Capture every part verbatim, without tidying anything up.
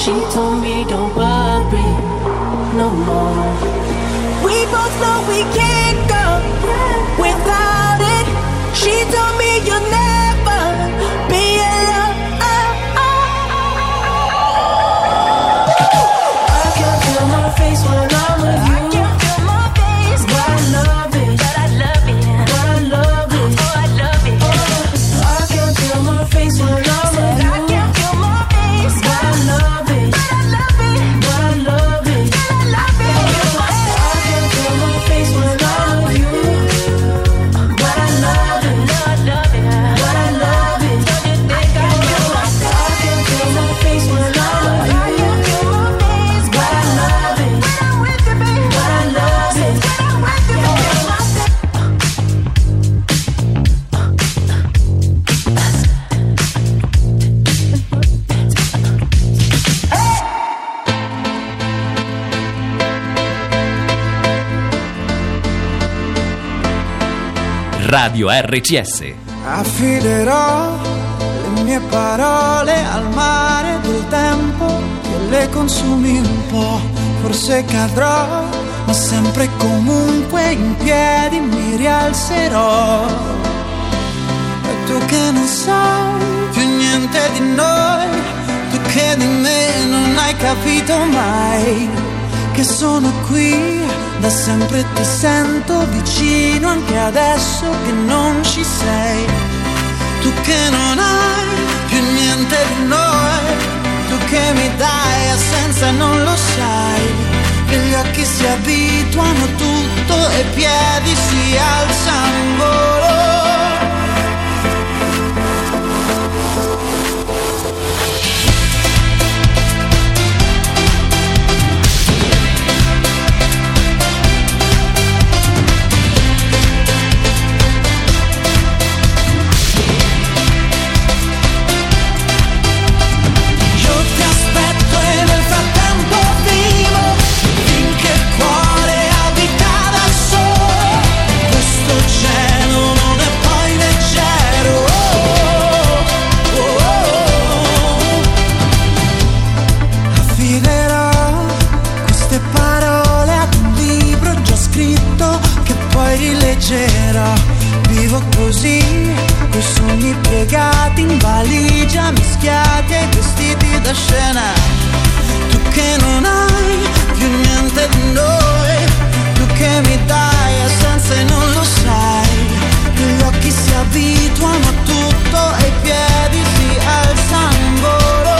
She told me don't worry no more. We both know we can't go without it. She told me you'll never be alone. I can feel my face when I'm with you. I can feel my face, but I love it. But I love it. But I love it. Oh, I love it. Oh, I can feel my face when I'm with you. I can feel my face, but I love it. But I love it. But I love it. But I love it. I can feel my face when I'm with you. But I love it. But I love it. But I love it. Don't you think I feel my face? I can feel my face when I'm with you. Radio R C S. Affiderò le mie parole al mare del tempo, che le consumi un po', forse cadrò, ma sempre e comunque in piedi mi rialzerò. E tu che non sai più niente di noi, tu che di me non hai capito mai, che sono qui da sempre, ti sento vicino anche adesso che non ci sei. Tu che non hai più niente di noi, tu che mi dai assenza e non lo sai, che gli occhi si abituano a tutto e i piedi si alzano in volo. Vivo così, coi sogni piegati in valigia, mischiati ai vestiti da scena. Tu che non hai più niente di noi, tu che mi dai assenza e non lo sai, che gli occhi si abituano a tutto e i piedi si alzano in volo.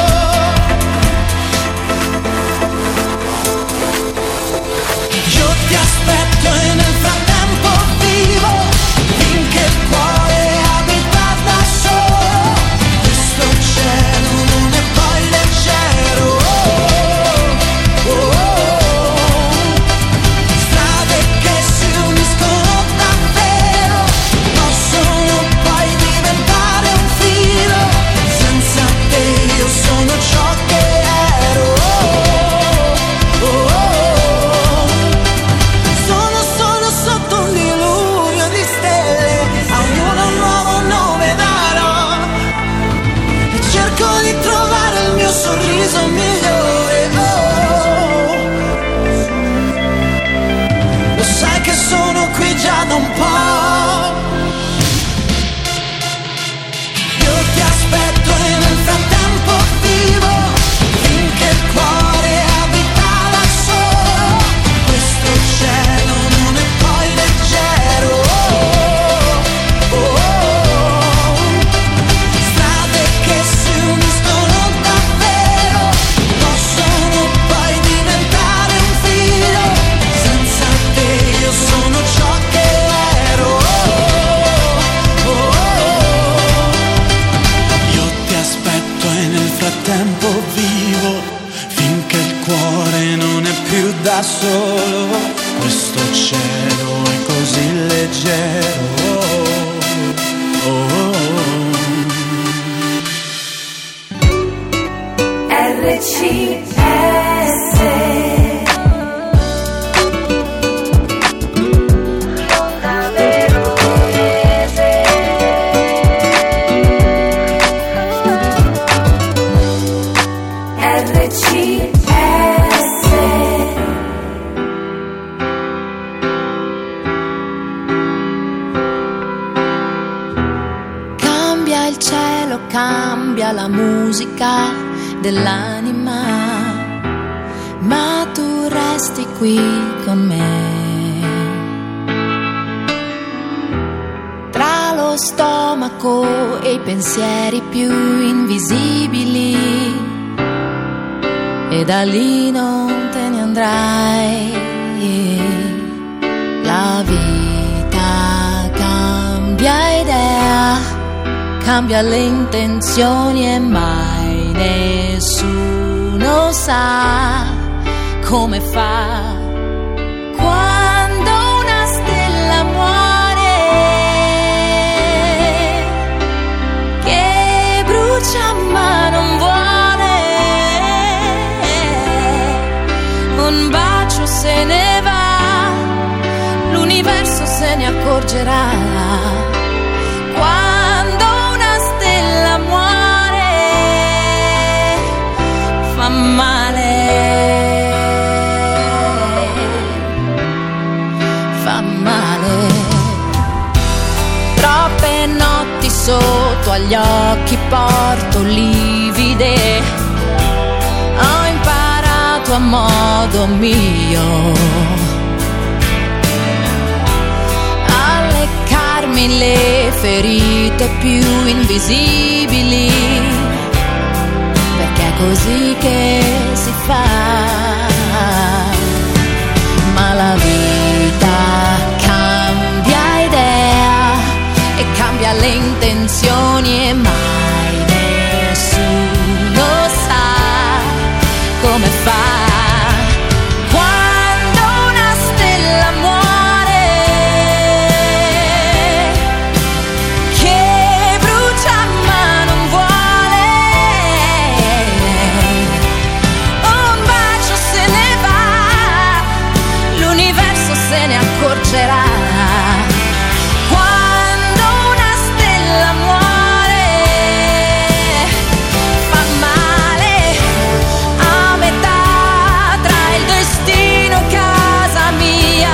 Io ti aspetto e nel frattempo vivo, finché il cuore abita da solo, questo cielo non è poi leggero. Oh, oh, oh. Strade che si uniscono davvero, possono poi diventare un filo, senza te io sono ciò che ero. Oh, oh, oh. Sono solo sotto un diluvio di stelle, a ognuno un nuovo nome darò, e cerco di trovare il mio sorriso migliore. Oh, lo sai che sono qui già da un po'. Io ti aspetto e nel frattempo vivo, finché il cuore abita da solo, questo cielo non è poi leggero. Oh, oh, oh. Strade che si uniscono davvero, possono poi diventare un filo, senza te io sono ciò che ero. Oh, oh, oh. Io ti aspetto e nel frattempo vivo, finché il cuore non è più da solo, questo cielo è così leggero. Oh, oh, oh. R C S. R C Cambia il cielo, cambia la musica dell'anima, ma tu resti qui con me. Tra lo stomaco e i pensieri più invisibili, e da lì non te ne andrai. La vita cambia idea, cambia le intenzioni e mai nessuno sa come fa quando una stella muore, che brucia ma non vuole. Un bacio se ne va, l'universo se ne accorgerà. Quando una stella muore, fa male, fa male. Troppe notti sotto agli occhi porto livide, ho imparato a modo mio le ferite più invisibili, perché è così che si fa. Ma la vita cambia idea e cambia le intenzioni e mai nessuno sa come fa. Quando una stella muore, fa male a metà tra il destino e casa mia.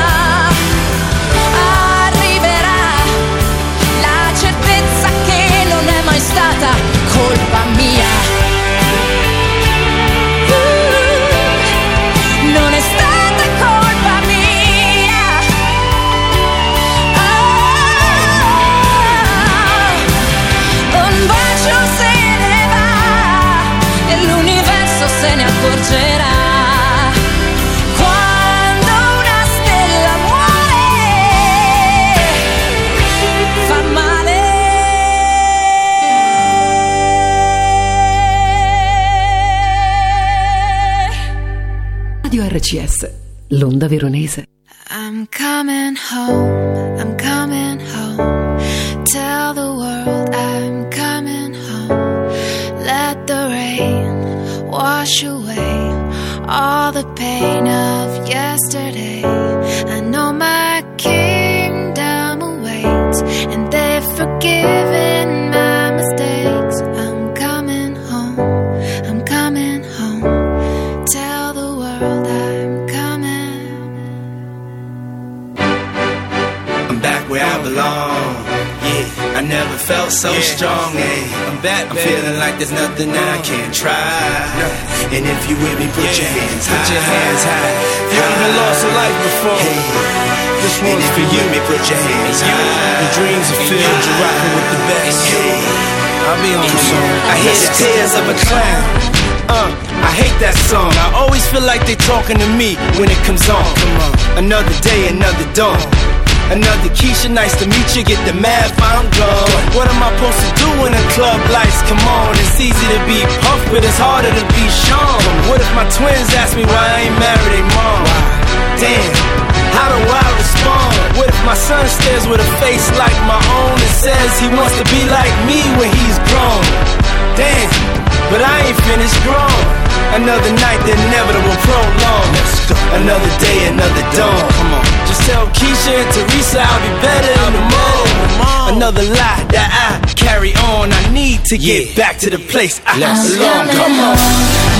Arriverà la certezza che non è mai stata colpa mia. Uh, non è stata se ne accorgerà. Quando una stella muore, fa male. Radio R C S, l'onda veronese. I'm coming home, I'm coming home. Tell the world I'm coming home. Let the rain wash away all the pain of yesterday. I know my kingdom awaits, and they've forgiven my mistakes. I'm coming home, I'm coming home. Tell the world I'm coming. I'm back where I belong. I never felt so yeah. strong, eh? I'm back, I'm feeling like there's nothing that I can't try. No. And if you with me, put yeah. your hands high. Put your hands high. You ever lost a life before? Hey. This one's and if for you you. with me, put your hands high. The dreams are filled, you're rocking with the best. Hey. I'll be on the song. I hear the tears of a clown. Uh, I hate that song. I always feel like they talking to me when it comes on. Come on. Another day, another dawn. Another Keisha, nice to meet you. Get the math, I'm gone. What am I supposed to do when the club lights come on? It's easy to be Puff, but it's harder to be Sean. What if my twins ask me why I ain't married they mom? Damn, how do I respond? What if my son stares with a face like my own and says he wants to be like me when he's grown? Damn, but I ain't finished grown. Another night, the inevitable prolong. Another day, another dawn. Come on. Just tell Keisha and Teresa I'll be better in the morning. Another lie that I carry on. I need to get yeah. back to the place I Let's belong. Come on.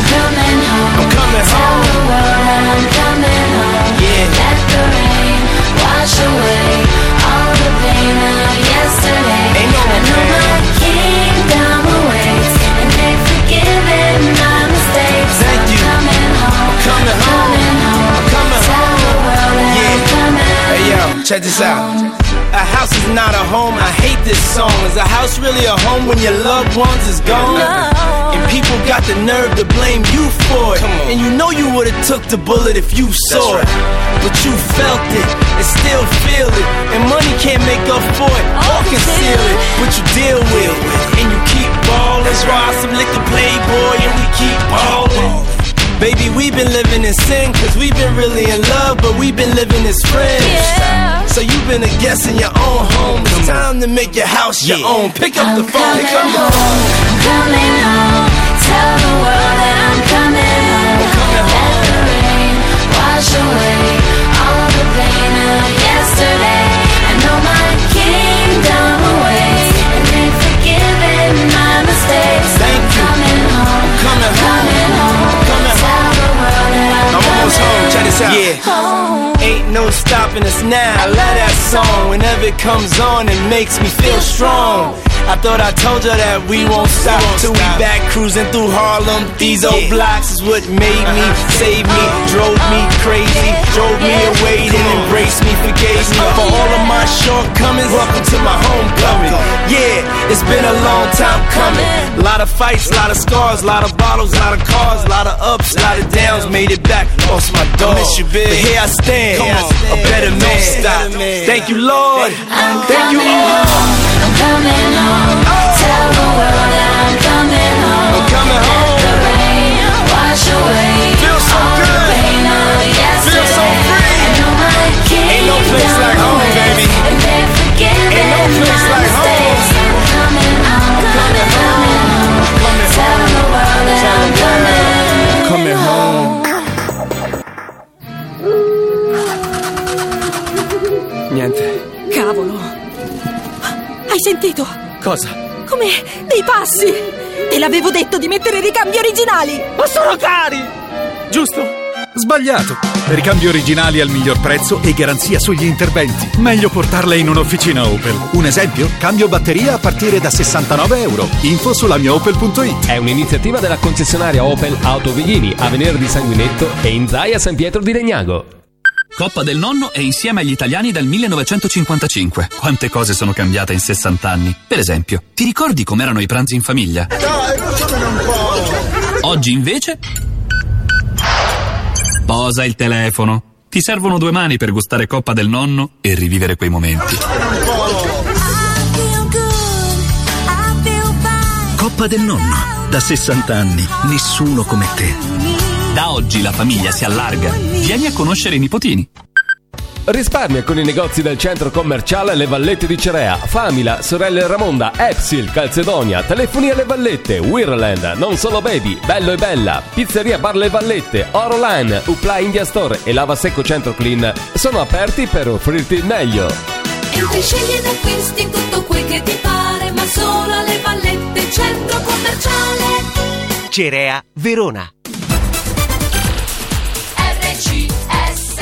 coming home. I'm coming Tell home. the world that I'm coming home. Yeah. Let the rain wash away all the pain of yesterday. Ain't no I know pain. my kingdom awaits, and they've forgiven my mistakes. Thank I'm you. coming home. Coming home. Coming home. I'm coming Tell home. the world that Yeah. I'm coming Hey yo, check this out. A house is not a home, I hate this song. Is a house really a home when your loved ones is gone? No. And people got the nerve to blame you for it. And you know you would've took the bullet if you saw it. But you felt it and still feel it. And money can't make up for it or conceal it. But you deal with it and you keep ballin'. Try some liquor playboy and we keep ballin'. Baby, we've been living in sin, cause we've been really in love, but we've been living as friends. Yeah. So you've been a guest in your own home. It's time to make your house your Yeah. own. Pick up I'm the phone, pick up coming the home. phone. I'm coming home. Tell the world that I'm coming home. I'm coming Let home. the rain wash away all the pain of yesterday. I know my kingdom awaits, and they've forgiven my mistakes. Thank I'm you. coming home. Coming home. Coming home. Coming Tell the world that I'm, I'm almost coming home, check this out. Yeah. home. Ain't no stopping us now. I love that song. Whenever it comes on, it makes me feel strong. I thought I told you that we won't stop till we back cruising through Harlem. These old blocks is what made me, saved me, drove me crazy, drove me away, then embraced me, forgave me for all of my shortcomings. Welcome to my homecoming. Yeah, it's been a long time coming. A lot of fights, a lot of scars, a lot of bottles, a lot of cars, a lot of ups, a lot of downs. Made it back, lost my dog. Miss you, big. But here I stand, a better man. Stop. Thank you, Lord. I'm Thank you, coming Lord. home. I'm coming home. Tell the world that I'm coming home. I'm coming home. Let the rain wash away Feel so all good. the pain of yesterday. Feel so free. I know my Ain't no place like home, kingdom baby. awaits, and they've forgiven Ain't no place my like home. mistakes. I'm coming home. Coming home. Coming Tell the world that Tell I'm the world. coming Coming home. Niente. Cavolo! Hai sentito? Cosa? Come dei passi! Te l'avevo detto di mettere ricambi originali! Ma sono cari! Giusto? Sbagliato! Ricambi originali al miglior prezzo e garanzia sugli interventi. Meglio portarle in un'officina Opel. Un esempio? Cambio batteria a partire da sessantanove euro. Info sulla mia opel punto it. È un'iniziativa della concessionaria Opel Auto Vighini, Avenir di Sanguinetto e in Zaia San Pietro di Legnago. Coppa del Nonno è insieme agli italiani dal millenovecentocinquantacinque. Quante cose sono cambiate in sessanta anni. Per esempio, ti ricordi com'erano i pranzi in famiglia? Dai, facciamene un po'. Oggi invece... Posa il telefono. Ti servono due mani per gustare Coppa del Nonno e rivivere quei momenti. Coppa del Nonno. Da sessanta anni, nessuno come te. Da oggi la famiglia si allarga. Vieni a conoscere i nipotini. Risparmia con i negozi del centro commerciale Le Vallette di Cerea, Famila, Sorelle Ramonda, Epsil, Calzedonia, Telefonia Le Vallette, Wirland, Non Solo Baby, Bello e Bella, Pizzeria Bar Le Vallette, Oroline, Upla India Store e Lava Secco Centro Clean sono aperti per offrirti il meglio. Entri, scegli ed acquisti tutto quel che ti pare, ma solo alle Vallette centro commerciale. Cerea, Verona. R C S.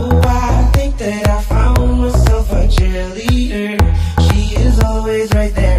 Right there.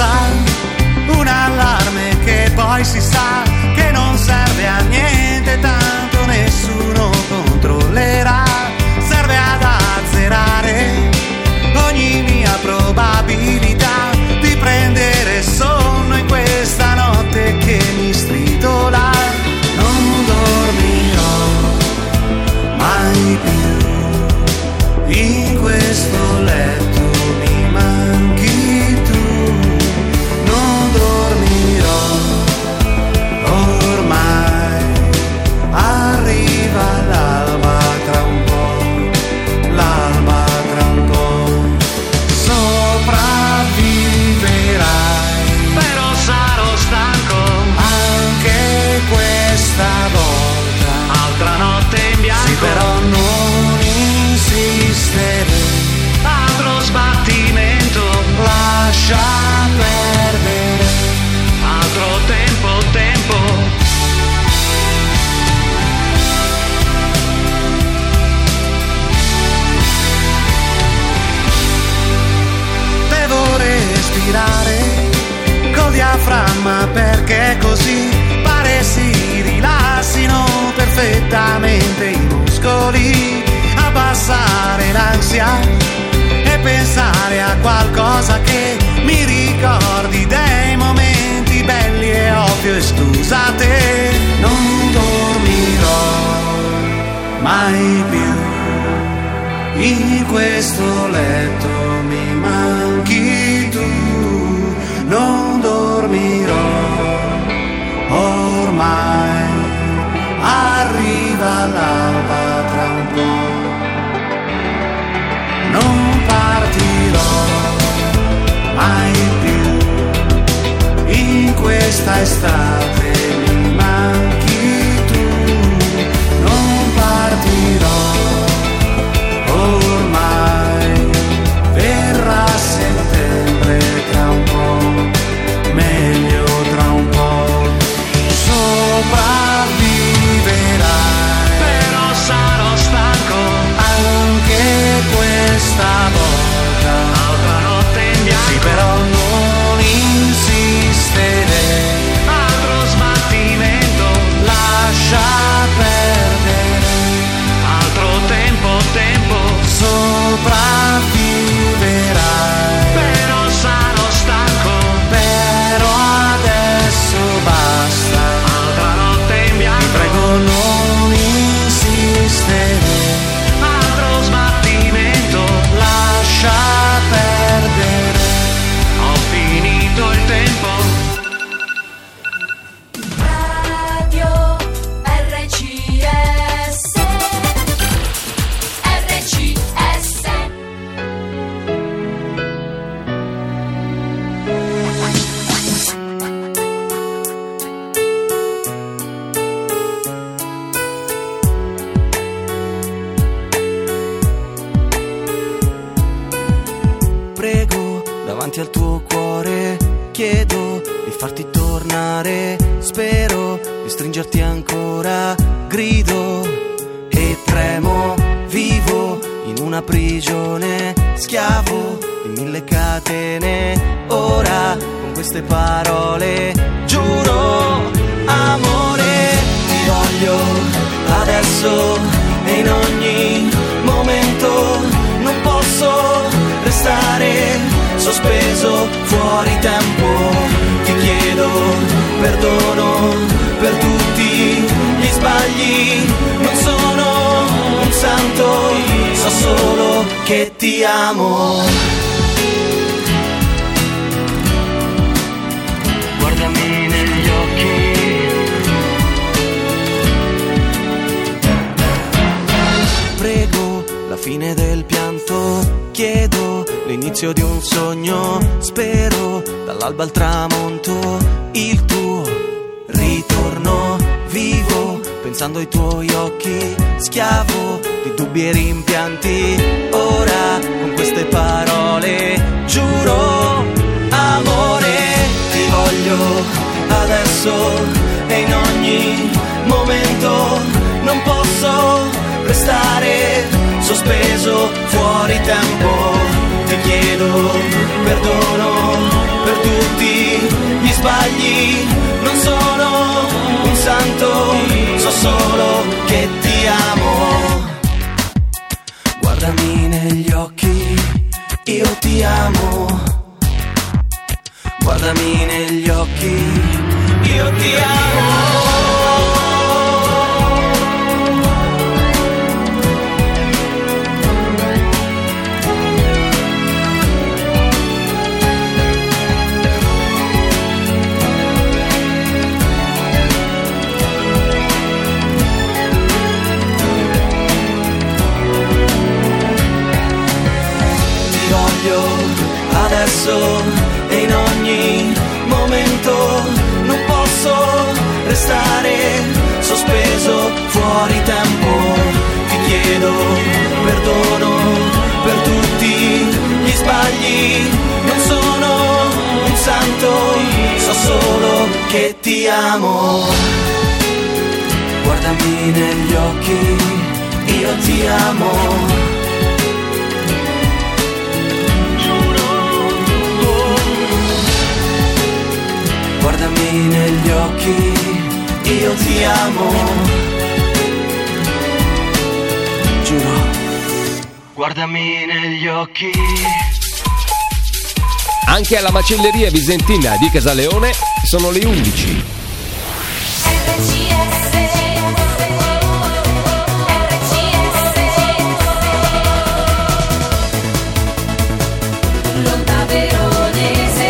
passa un allarme che poi si sa che non serve a niente, tanto nessuno controllerà. Serve ad azzerare ogni mia probabilità di prendere sonno in questa notte che mi stridola. Non dormirò mai più in questo letto, mi manchi tu. Non dormirò ormai, arriva l'alba tra un po', l'alba tra un po'. Sopravviverai, però sarò stanco anche questa volta. Altra notte in bianco, sì, però non insistere. Altro sbattimento, lascia perdere. Altro tempo, tempo. Devo respirare col diaframma perché così pare si rilassino perfettamente i muscoli. Abbassare l'ansia e pensare a qualcosa che mi ricordi dei momenti belli e ovvio e scusate. Non dormirò mai più in questo letto, mi manchi tu. Non dormirò ormai, arriva l'alba tra un po'. Non partirò mai più in questa estate, mi manchi tu. Non partirò ormai, verrà settembre tra un po', meglio tra un po'. Sopravviverai, però sarò stanco anche questa volta. Altra notte in bianco, sì, però non insistere. Altro sbattimento, lascia perdere. Altro tempo, tempo. Sopravviverai, però sarò stanco, però adesso basta. Altra notte in bianco, ti prego non insistere. Altro sbattimento, lascia perdere. Ho finito il tempo. Radio R C S R C S. Prego davanti al tuo cuore, chiedo di farti tornare, spero di stringerti ancora, grido e tremo, vivo in una prigione, schiavo di mille catene. Ora con queste parole giuro, amore, ti voglio adesso e in ogni momento. Non posso restare sospeso fuori tempo. Ti chiedo perdono per tutti gli sbagli. Non sono un santo, so solo che ti amo. Guardami negli occhi. Prego la fine del pianto, chiedo l'inizio di un sogno, spero dall'alba al tramonto il tuo ritorno. Vivo pensando ai tuoi occhi, schiavo di dubbi e rimpianti. Ora con queste parole giuro, amore, ti voglio adesso e in ogni momento. Non posso restare sospeso fuori tempo. Ti chiedo perdono per tutti gli sbagli, non sono un santo, so solo che ti amo. Guardami negli occhi, io ti amo. Guardami negli occhi, io ti amo. Adesso e in ogni momento non posso restare sospeso fuori tempo. Ti chiedo perdono per tutti gli sbagli, non sono un santo, so solo che ti amo. Guardami negli occhi, io ti amo. Guardami negli occhi, io ti amo. Giuro. Guardami negli occhi. Anche alla macelleria Visentina di Casaleone sono le undici. L'onda veronese.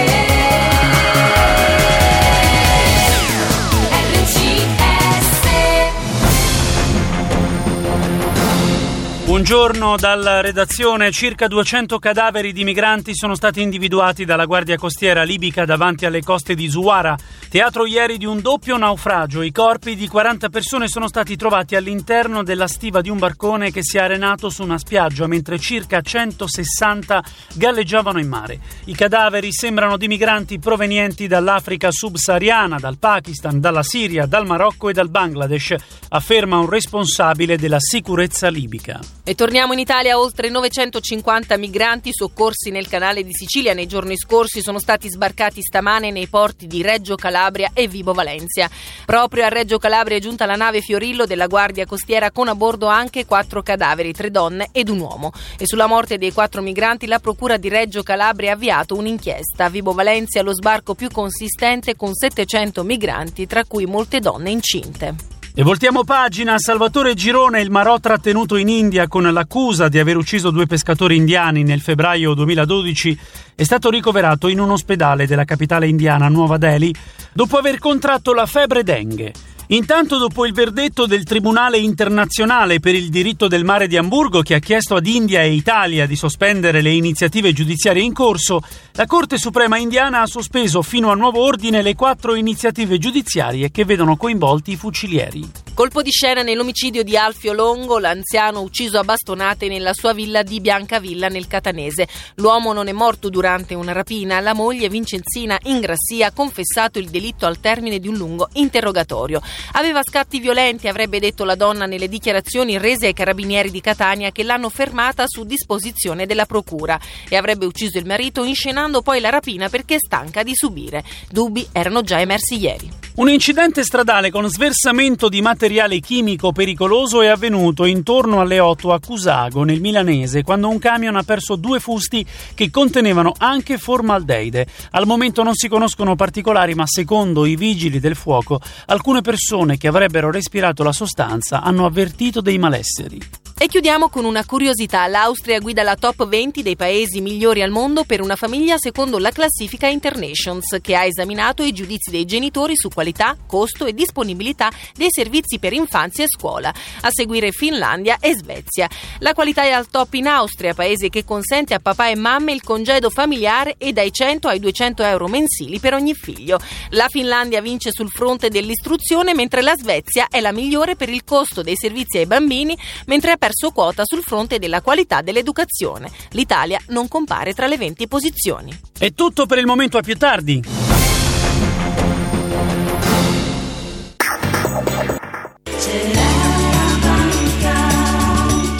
Buongiorno dalla redazione. Circa duecento cadaveri di migranti sono stati individuati dalla Guardia Costiera libica davanti alle coste di Zuwara, teatro ieri di un doppio naufragio. I corpi di quaranta persone sono stati trovati all'interno della stiva di un barcone che si è arenato su una spiaggia, mentre circa centosessanta galleggiavano in mare. I cadaveri sembrano di migranti provenienti dall'Africa subsahariana, dal Pakistan, dalla Siria, dal Marocco e dal Bangladesh, afferma un responsabile della sicurezza libica. E torniamo in Italia. Oltre novecentocinquanta migranti soccorsi nel canale di Sicilia nei giorni scorsi sono stati sbarcati stamane nei porti di Reggio Calabria e Vibo Valentia. Proprio a Reggio Calabria è giunta la nave Fiorillo della Guardia Costiera con a bordo anche quattro cadaveri, tre donne ed un uomo. E sulla morte dei quattro migranti la procura di Reggio Calabria ha avviato un'inchiesta. A Vibo Valentia lo sbarco più consistente con settecento migranti, tra cui molte donne incinte. E voltiamo pagina. Salvatore Girone, il marò trattenuto in India con l'accusa di aver ucciso due pescatori indiani nel febbraio duemiladodici, è stato ricoverato in un ospedale della capitale indiana, Nuova Delhi, dopo aver contratto la febbre dengue. Intanto, dopo il verdetto del Tribunale internazionale per il diritto del mare di Amburgo, che ha chiesto ad India e Italia di sospendere le iniziative giudiziarie in corso, la Corte Suprema indiana ha sospeso fino a nuovo ordine le quattro iniziative giudiziarie che vedono coinvolti i fucilieri. Colpo di scena nell'omicidio di Alfio Longo, l'anziano ucciso a bastonate nella sua villa di Biancavilla nel Catanese. L'uomo non è morto durante una rapina. La moglie Vincenzina Ingrassia ha confessato il delitto al termine di un lungo interrogatorio. Aveva scatti violenti, avrebbe detto la donna nelle dichiarazioni rese ai carabinieri di Catania, che l'hanno fermata su disposizione della procura, e avrebbe ucciso il marito inscenando poi la rapina perché è stanca di subire. Dubbi erano già emersi ieri. Un incidente stradale con sversamento di materiale chimico pericoloso è avvenuto intorno alle otto a Cusago, nel milanese, quando un camion ha perso due fusti che contenevano anche formaldeide. Al momento non si conoscono particolari, ma secondo i vigili del fuoco alcune persone che avrebbero respirato la sostanza hanno avvertito dei malesseri. E chiudiamo con una curiosità. L'Austria guida la top venti dei paesi migliori al mondo per una famiglia secondo la classifica Internations, che ha esaminato i giudizi dei genitori su qualità, costo e disponibilità dei servizi per infanzia e scuola. A seguire Finlandia e Svezia. La qualità è al top in Austria, paese che consente a papà e mamme il congedo familiare e dai cento ai duecento euro mensili per ogni figlio. La Finlandia vince sul fronte dell'istruzione, mentre la Svezia è la migliore per il costo dei servizi ai bambini, mentre ha perso quota sul fronte della qualità dell'educazione. L'Italia non compare tra le venti posizioni. È tutto per il momento, a più tardi.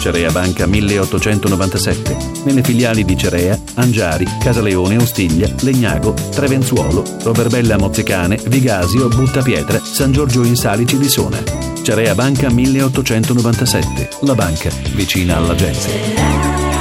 Cerea Banca milleottocentonovantasette, nelle filiali di Cerea, Angiari, Casaleone, Ostiglia, Legnago, Trevenzuolo, Roverbella Mozzecane, Vigasio, Buttapietra, San Giorgio in Salici di Sona. Cerea Banca milleottocentonovantasette, la banca vicina alla gente.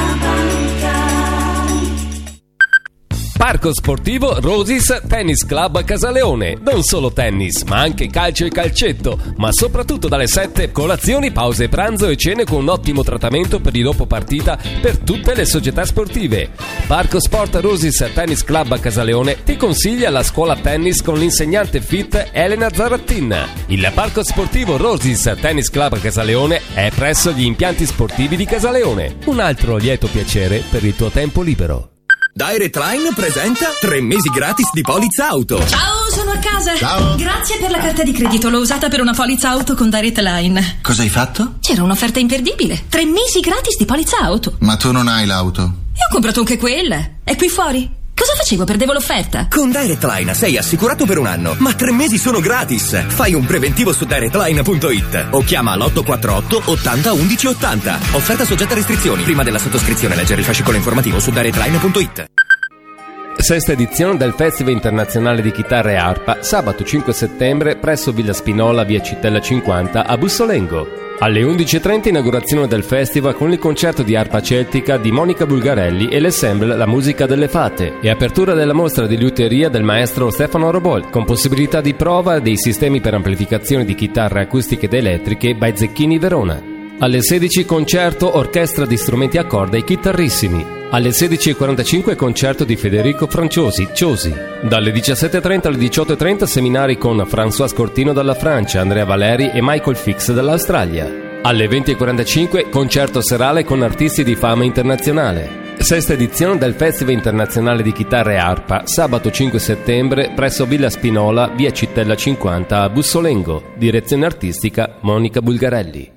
Parco sportivo Rosys Tennis Club Casaleone. Non solo tennis, ma anche calcio e calcetto, ma soprattutto dalle sette colazioni, pause pranzo e cene con un ottimo trattamento per il dopo partita per tutte le società sportive. Parco Sport Rosys Tennis Club Casaleone ti consiglia la scuola tennis con l'insegnante fit Elena Zarattin. Il Parco sportivo Rosys Tennis Club Casaleone è presso gli impianti sportivi di Casaleone. Un altro lieto piacere per il tuo tempo libero. Direct Line presenta tre mesi gratis di polizza auto. Ciao, sono a casa. Ciao. Grazie per la carta di credito, l'ho usata per una polizza auto con Direct Line. Cosa hai fatto? C'era un'offerta imperdibile. Tre mesi gratis di polizza auto. Ma tu non hai l'auto. E ho comprato anche quella. È qui fuori. Cosa facevo? Perdevo l'offerta? Con Direct Line sei assicurato per un anno, ma tre mesi sono gratis. Fai un preventivo su direct line punto it o chiama l'otto quattro otto ottanta undici ottanta. Offerta soggetta a restrizioni. Prima della sottoscrizione leggere il fascicolo informativo su direct line punto it. Sesta edizione del Festival Internazionale di Chitarra e Arpa, sabato cinque settembre presso Villa Spinola, via Cittella cinquanta a Bussolengo. Alle undici e trenta inaugurazione del festival con il concerto di arpa celtica di Monica Bulgarelli e l'ensemble La Musica delle Fate e apertura della mostra di liuteria del maestro Stefano Robol con possibilità di prova dei sistemi per amplificazione di chitarre acustiche ed elettriche by Zecchini Verona. Alle sedici concerto orchestra di strumenti a corda e chitarrissimi. Alle sedici e quarantacinque concerto di Federico Franciosi, Ciosi. Dalle diciassette e trenta alle diciotto e trenta seminari con François Cortino dalla Francia, Andrea Valeri e Michael Fix dall'Australia. Alle venti e quarantacinque concerto serale con artisti di fama internazionale. Sesta edizione del Festival Internazionale di Chitarra e Arpa, sabato cinque settembre presso Villa Spinola, via Cittella cinquanta a Bussolengo. Direzione artistica Monica Bulgarelli.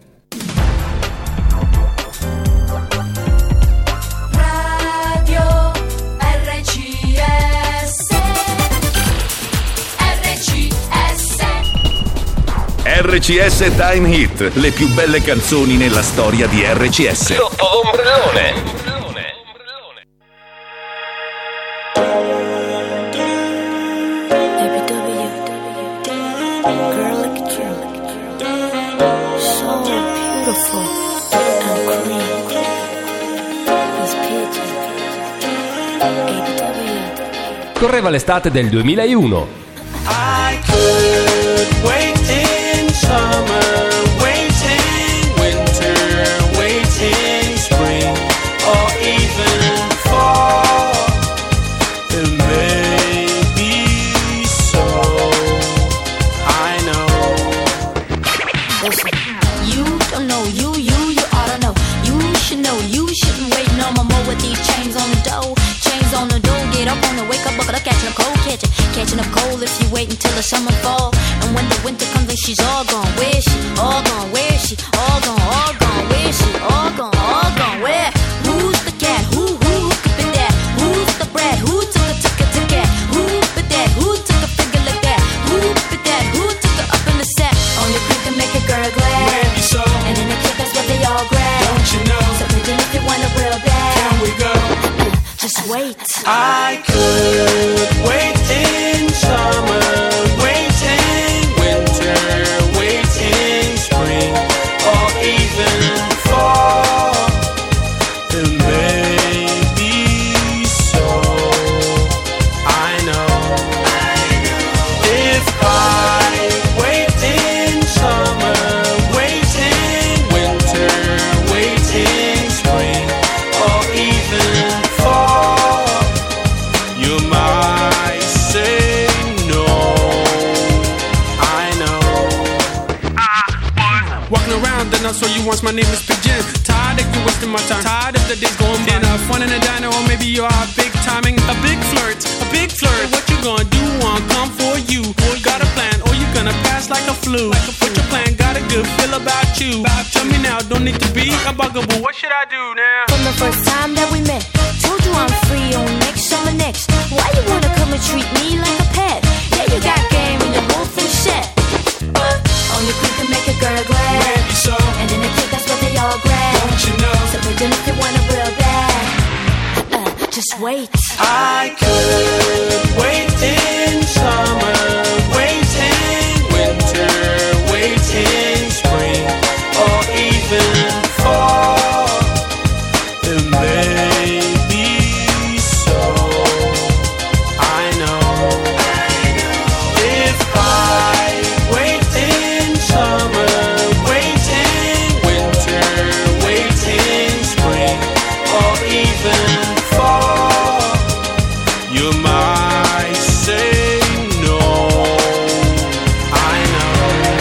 R C S Time Hit, le più belle canzoni nella storia di R C S. Sotto l'ombrellone. Correva l'estate del duemilauno. I could wait in summer, waiting winter, waiting spring, or even fall. It may be so, I know. Listen, you don't know, you, you, you ought to know. You should know, you shouldn't wait no more with these chains on the door. Chains on the door, get up on the wake up, bucket up, catching up cold, catching, catching up cold if you wait until the summer fall. And when the winter comes and she's all gone, where is she? All gone, where is she? All gone, all gone, where is she? All gone, all gone, where? Who's the cat? Who, who, who could be that? Who's the brat? Who took a, took a, took a? Who be that? Who took a figure like that? Who be that? Who took her up in the sack? On your creek and make a girl glad. Maybe so. And in the kick, that's what they all grab. Don't you know? So pretend if you want a real bad. Can we go? Just wait. I could wait in summer, waiting winter, waiting spring, or even fall. It may be so, I know. If I wait in summer, waiting winter, waiting spring, or even fall, you might say no, I know. Walking around, then I saw you once, my name is Big Jim. Tired of you wasting my time, tired of the days going by. Dinner, fun in a diner, or maybe you are big timing. A big flirt, a big flirt. What you gonna do? I'll come for you. Got a plan, or you gonna pass like a flu. What's your plan? Got a good feel about you. Tell me now, don't need to be a bugaboo. What should I do now? From the first time that we met, told you I'm free on next summer next. Why you wanna come and treat me like a pet? Yeah, you got game and you're both in shit. On your creek and make a girl glad. Maybe so. And in the kick, that's what they all grab. Don't you know? And if you want it real bad, uh, just wait. I could wait in summer, wait in winter, wait in spring, or even fall. It may be so. I know. If I wait in summer, wait in winter, wait in spring, or even fall, you might say no. I know.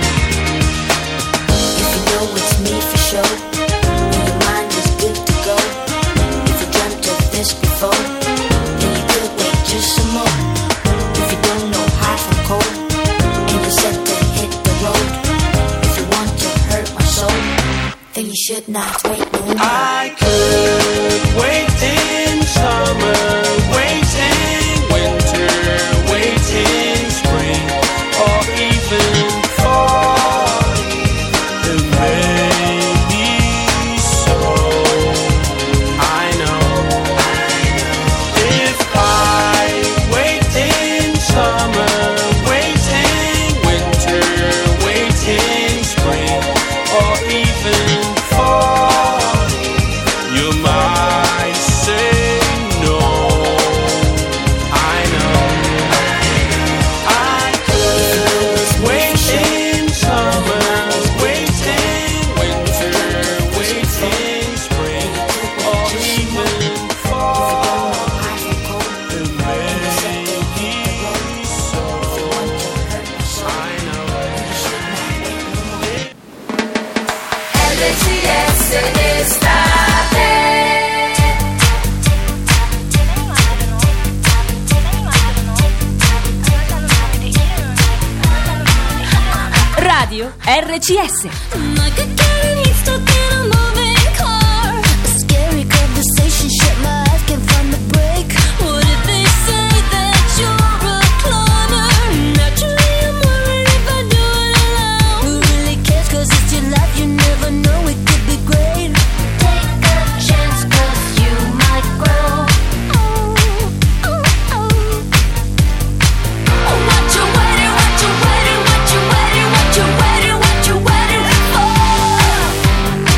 If you know it's me for sure, and your mind is good to go. If you dreamt of this before, then you could wait just some more. If you don't know hot from cold, and you're set to hit the road, if you want to hurt my soul, then you should not wait no more. I could wait in summer, wait in winter, wait in spring, or even fall. It may be so. I know. If I wait in summer, wait in winter, wait in spring, or even fall, you might say no. I know. I could wait in summer, wait in winter, wait in spring, or even fall. It may be so. I know. R C S d'estate. Radio R C S. Scary conversation, shit, my eyes can't find the break. What if they say that you're a cloner? Naturally, I'm worried if I do it alone. Who really cares? Cause it's your life, you never know, it could be great. Take a chance, cause you might grow. Oh, oh, oh. What you waiting, what you waiting, what you waiting, what you waiting, what you waiting for?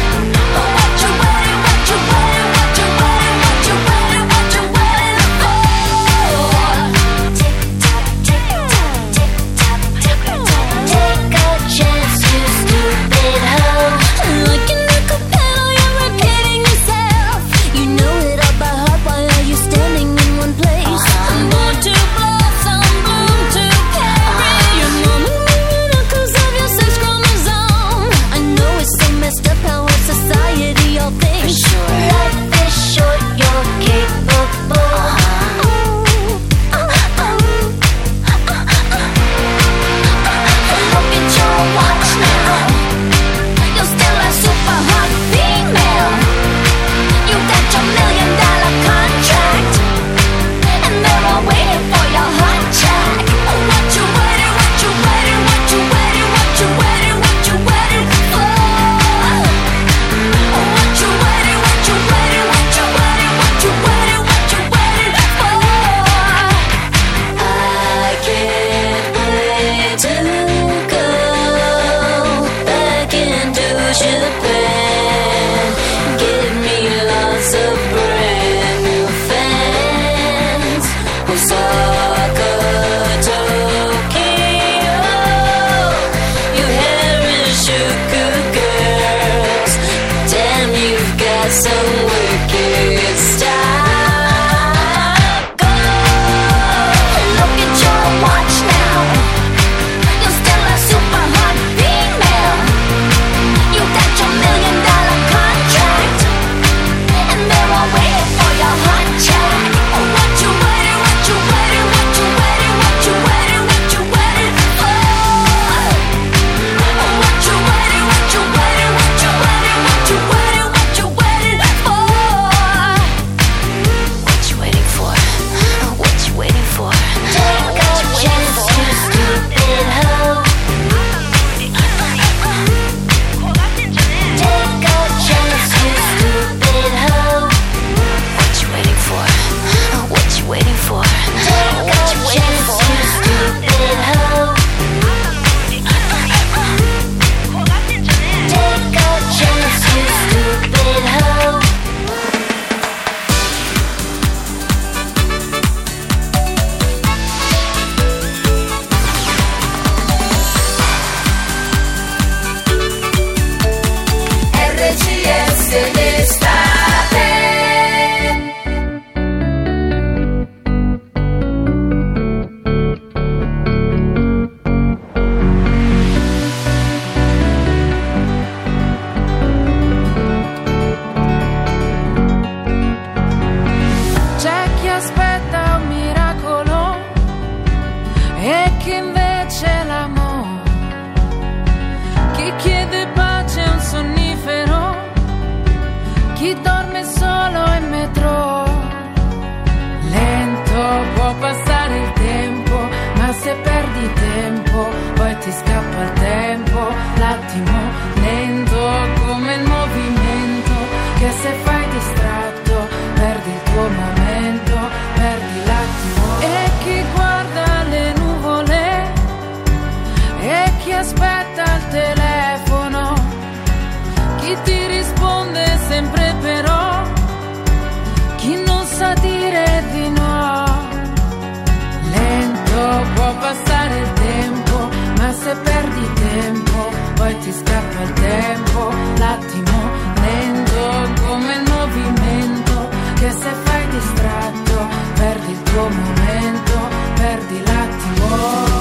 e chi aspetta al telefono, chi ti risponde sempre però, chi non sa dire di no. Lento può passare il tempo, ma se perdi tempo poi ti scappa il tempo. L'attimo lento come il movimento, che se fai distratto perdi il tuo momento, perdi l'attimo.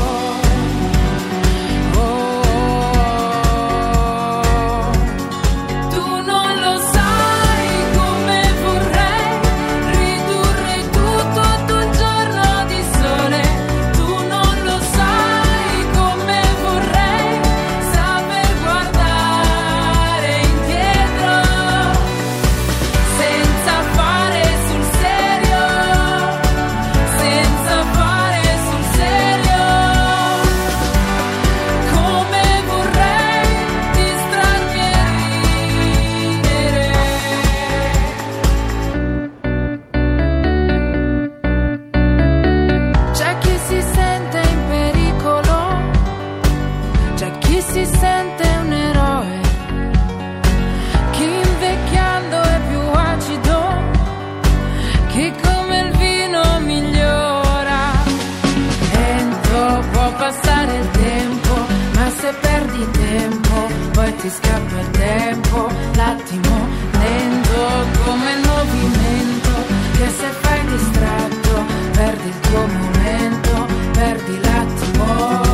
Ti scappa il tempo, l'attimo lento come il movimento, che se fai distratto perdi il tuo momento, perdi l'attimo.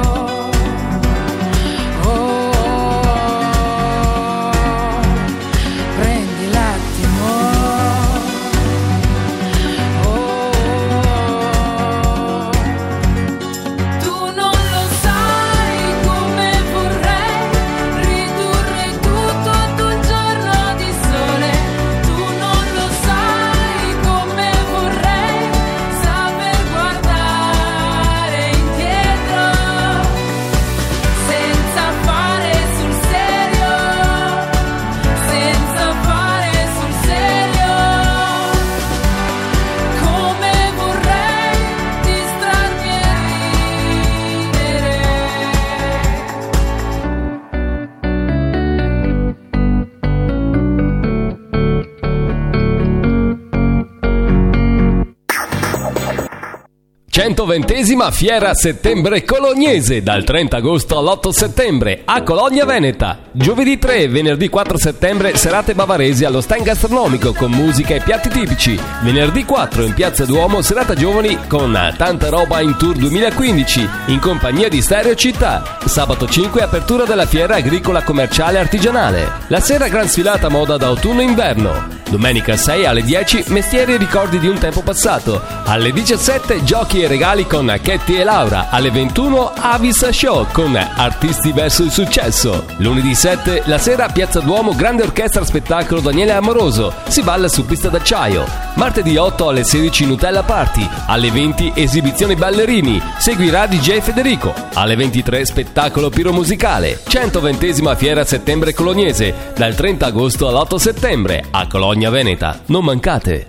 centoventesima Fiera Settembre Colognese dal trenta agosto all'otto settembre a Cologna Veneta. Giovedì tre e venerdì quattro settembre serate bavaresi allo stand gastronomico con musica e piatti tipici. Venerdì quattro in Piazza Duomo serata giovani con Tanta Roba in Tour duemilaquindici in compagnia di Stereo Città. Sabato cinque apertura della fiera agricola commerciale artigianale. La sera gran sfilata moda d'autunno-inverno. Domenica sei alle dieci mestieri e ricordi di un tempo passato. Alle diciassette giochi e regali con Ketty e Laura. Alle ventuno Avis Show con artisti verso il successo. Lunedì sette la sera Piazza Duomo grande orchestra spettacolo Daniele Amoroso. Si balla su pista d'acciaio. Martedì otto alle sedici Nutella Party. Alle venti esibizione ballerini. Seguirà D J Federico. Alle ventitré spettacolo piromusicale. centoventesima Fiera Settembre Colognese dal trenta agosto all'otto settembre a Cologna Veneta. Non mancate!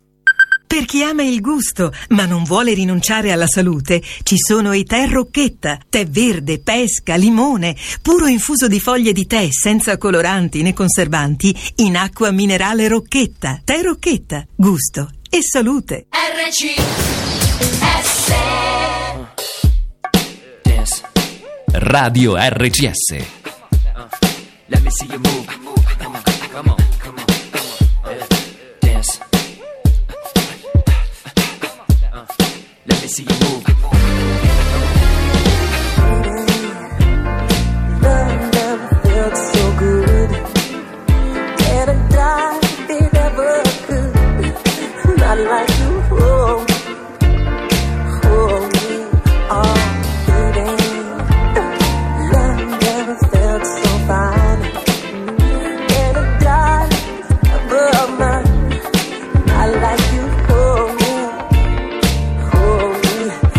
Per chi ama il gusto, ma non vuole rinunciare alla salute, ci sono i tè Rocchetta. Tè verde, pesca, limone, puro infuso di foglie di tè senza coloranti né conservanti in acqua minerale Rocchetta. Tè Rocchetta, gusto e salute. R C S Radio R C S. Let me see you move. Come on, come on, come on. Dance. Let me see you move. Love never felt so good. Can't I die if it ever could? Not like you, oh, oh, me, oh, baby. Love never felt so fine. Can't I die above mine? Not like you, oh, me, oh, me.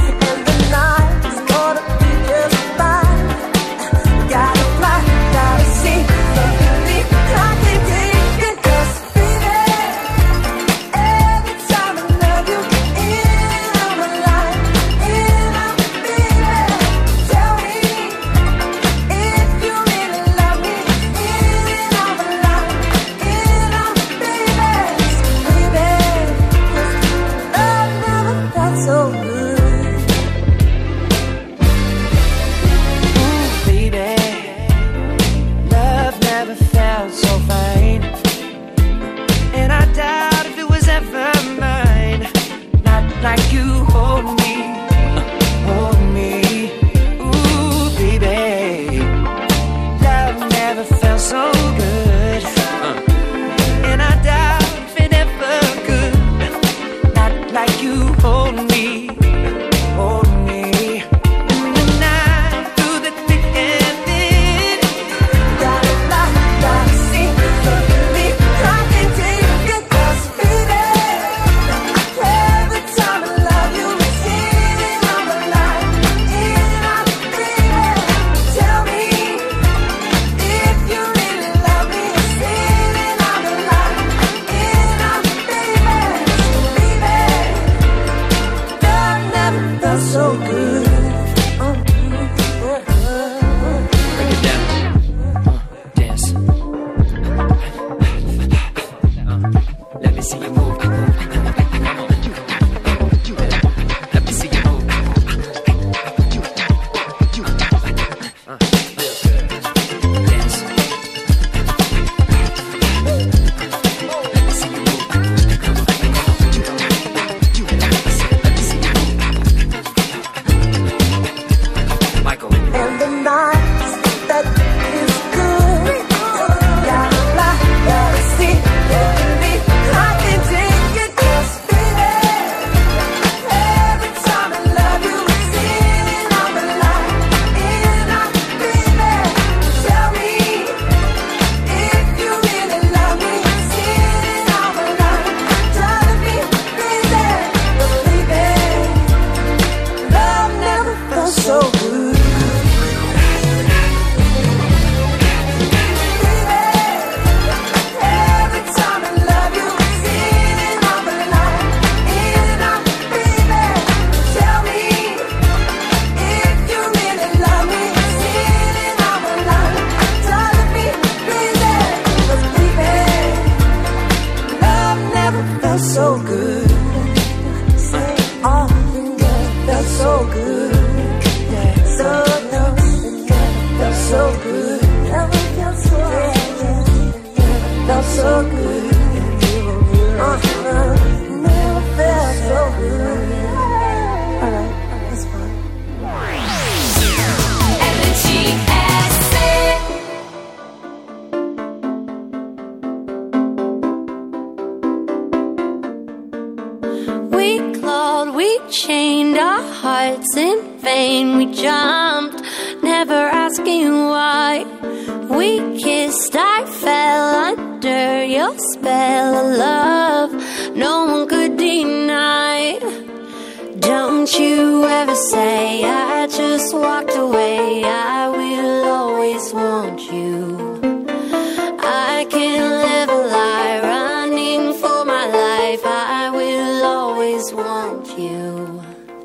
then we jumped, never asking why. We kissed, I fell under your spell of love, no one could deny. Don't you ever say I just walked away, I will always want you. I can't live a lie, running for my life, I will always want you.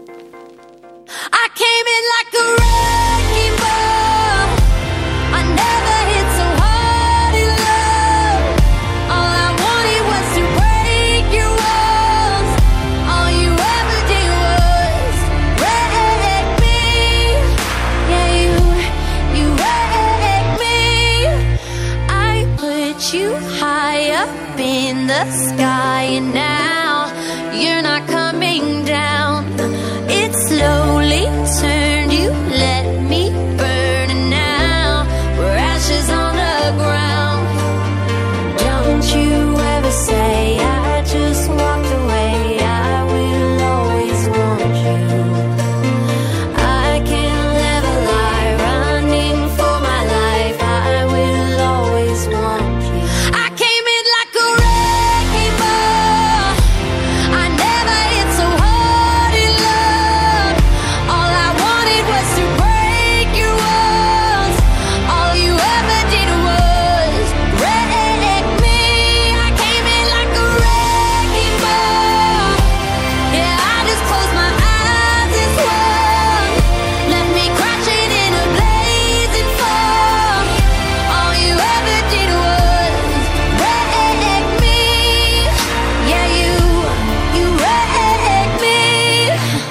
I came in like a wrecking ball, I never hit so hard in love. All I wanted was to break your walls, all you ever did was wreck me. Yeah, you, you wrecked me. I put you high up in the sky, and now you're not coming down. It slowly turned, you let me burn, and now we're ashes on the ground. Don't you ever say I just walked away, I will always want you. I can't live a lie, running for my life, I will always want you. I came in like a wrecking ball, I never hit so hard in love. All I wanted was to break your walls, all you ever did was wreck me. I came in like a wrecking ball, yeah, I just closed my eyes and swung, left me crashing in a blazing fall. All you ever did was wreck me. Yeah, you, you wrecked me.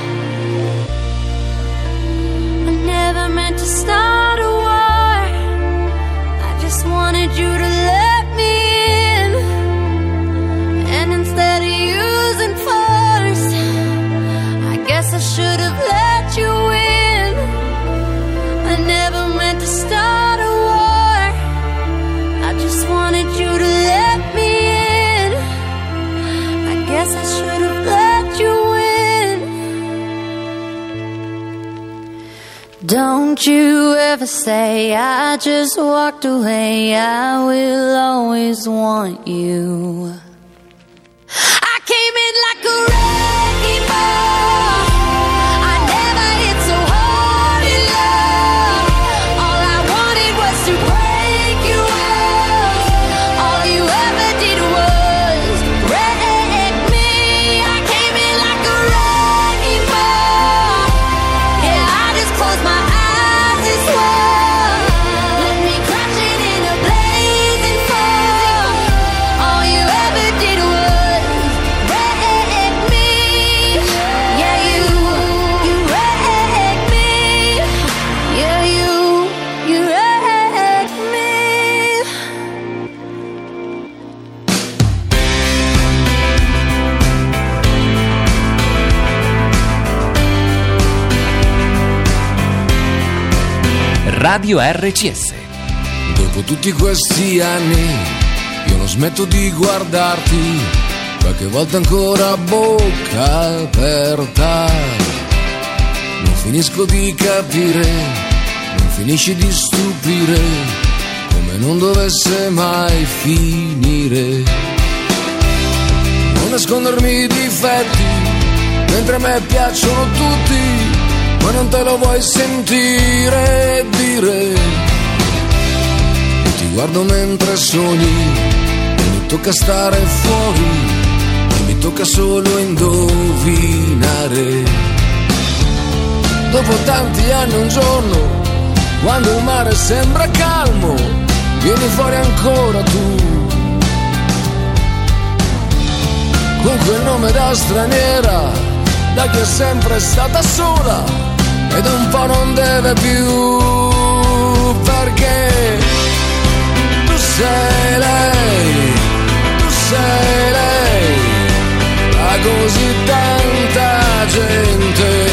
I never meant to start a war, I just wanted you to let me in, and instead of using force, I guess I should have let you in. I never meant to start a war, I just wanted you to let me in. I guess I should have let you in. Don't you ever say I just walked away, I will always want you. I came in like a wrecking ball, I never hit so hard in love. All I wanted was to break your walls, all you ever did was wreck me. I came in like a wrecking ball, yeah, I just closed my eyes and swung, left me crashing in a blazing fall. All you ever did was wreck me. Yeah, you, you wrecked me. Yeah, you, you wrecked me. Radio R C S. Dopo tutti questi anni io non smetto di guardarti, qualche volta ancora a bocca aperta. Non finisco di capire, non finisci di stupire, come non dovesse mai finire. Non nascondermi i difetti, mentre a me piacciono tutti, ma non te lo vuoi sentire dire. Ti guardo mentre sogni e mi tocca stare fuori, e mi tocca solo indovinare. Dopo tanti anni un giorno, quando il mare sembra calmo, vieni fuori ancora tu, con quel nome da straniera, da chi è sempre stata sola ed un po' non deve più, perché tu sei lei, tu sei lei, a così tanta gente.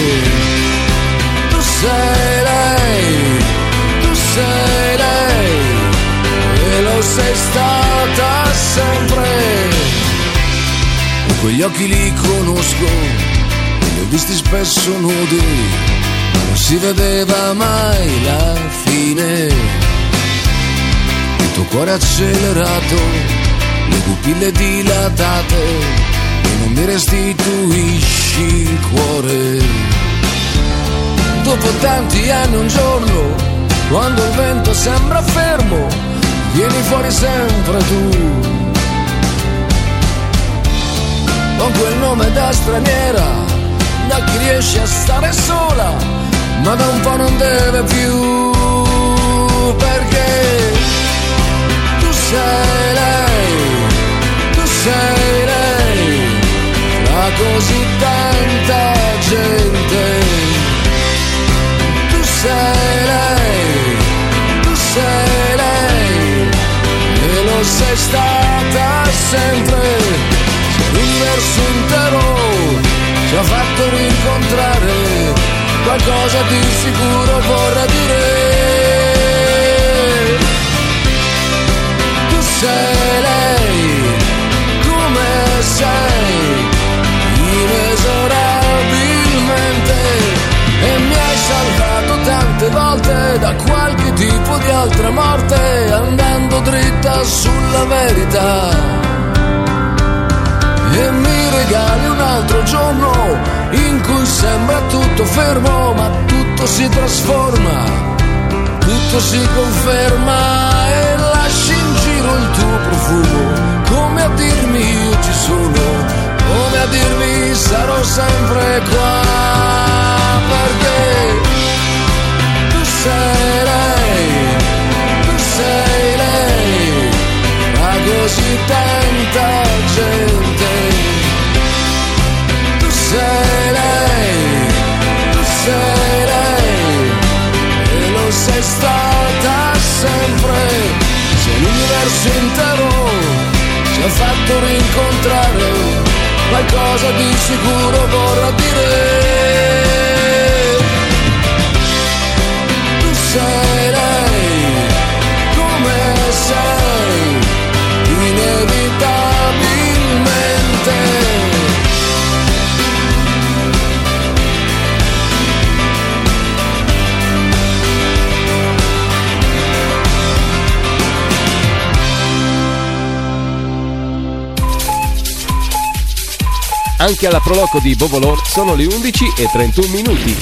Tu sei lei, tu sei lei, e lo sei stata sempre. Quegli occhi li conosco, li ho visti spesso nudi, ma non si vedeva mai la fine. Il tuo cuore accelerato, le pupille dilatate, e non mi restituisci il cuore. Dopo tanti anni un giorno, quando il vento sembra fermo, vieni fuori sempre tu, con quel nome da straniera, da chi riesce a stare sola, ma da un po' non deve più, perché tu sei lei, tu sei lei, tra così tanta gente. Tu sei lei, tu sei lei, e lo sei stata sempre. L'universo intero ci ha fatto rincontrare, qualcosa di sicuro vorrà dire. Tu sei lei, come sei, inesorabilmente, e mi hai salvato tante volte da qualche tipo di altra morte, andando dritta sulla verità. E mi regali un altro giorno in cui sembra tutto fermo, ma tutto si trasforma, tutto si conferma, e lasci in giro il tuo profumo, come a dirmi io ci sono, come a dirmi sarò sempre qua, perché tu sei lei, tu sei lei, ma così tanta gente. Tu sei lei, tu sei lei, e lo sei stata sempre. Se l'universo intero ci ha fatto rincontrare, qualcosa di sicuro vorrà dire. Tu sei lei, come sei, inevitabilmente. Anche alla Proloco di Bovolone sono le undici e trentuno minuti.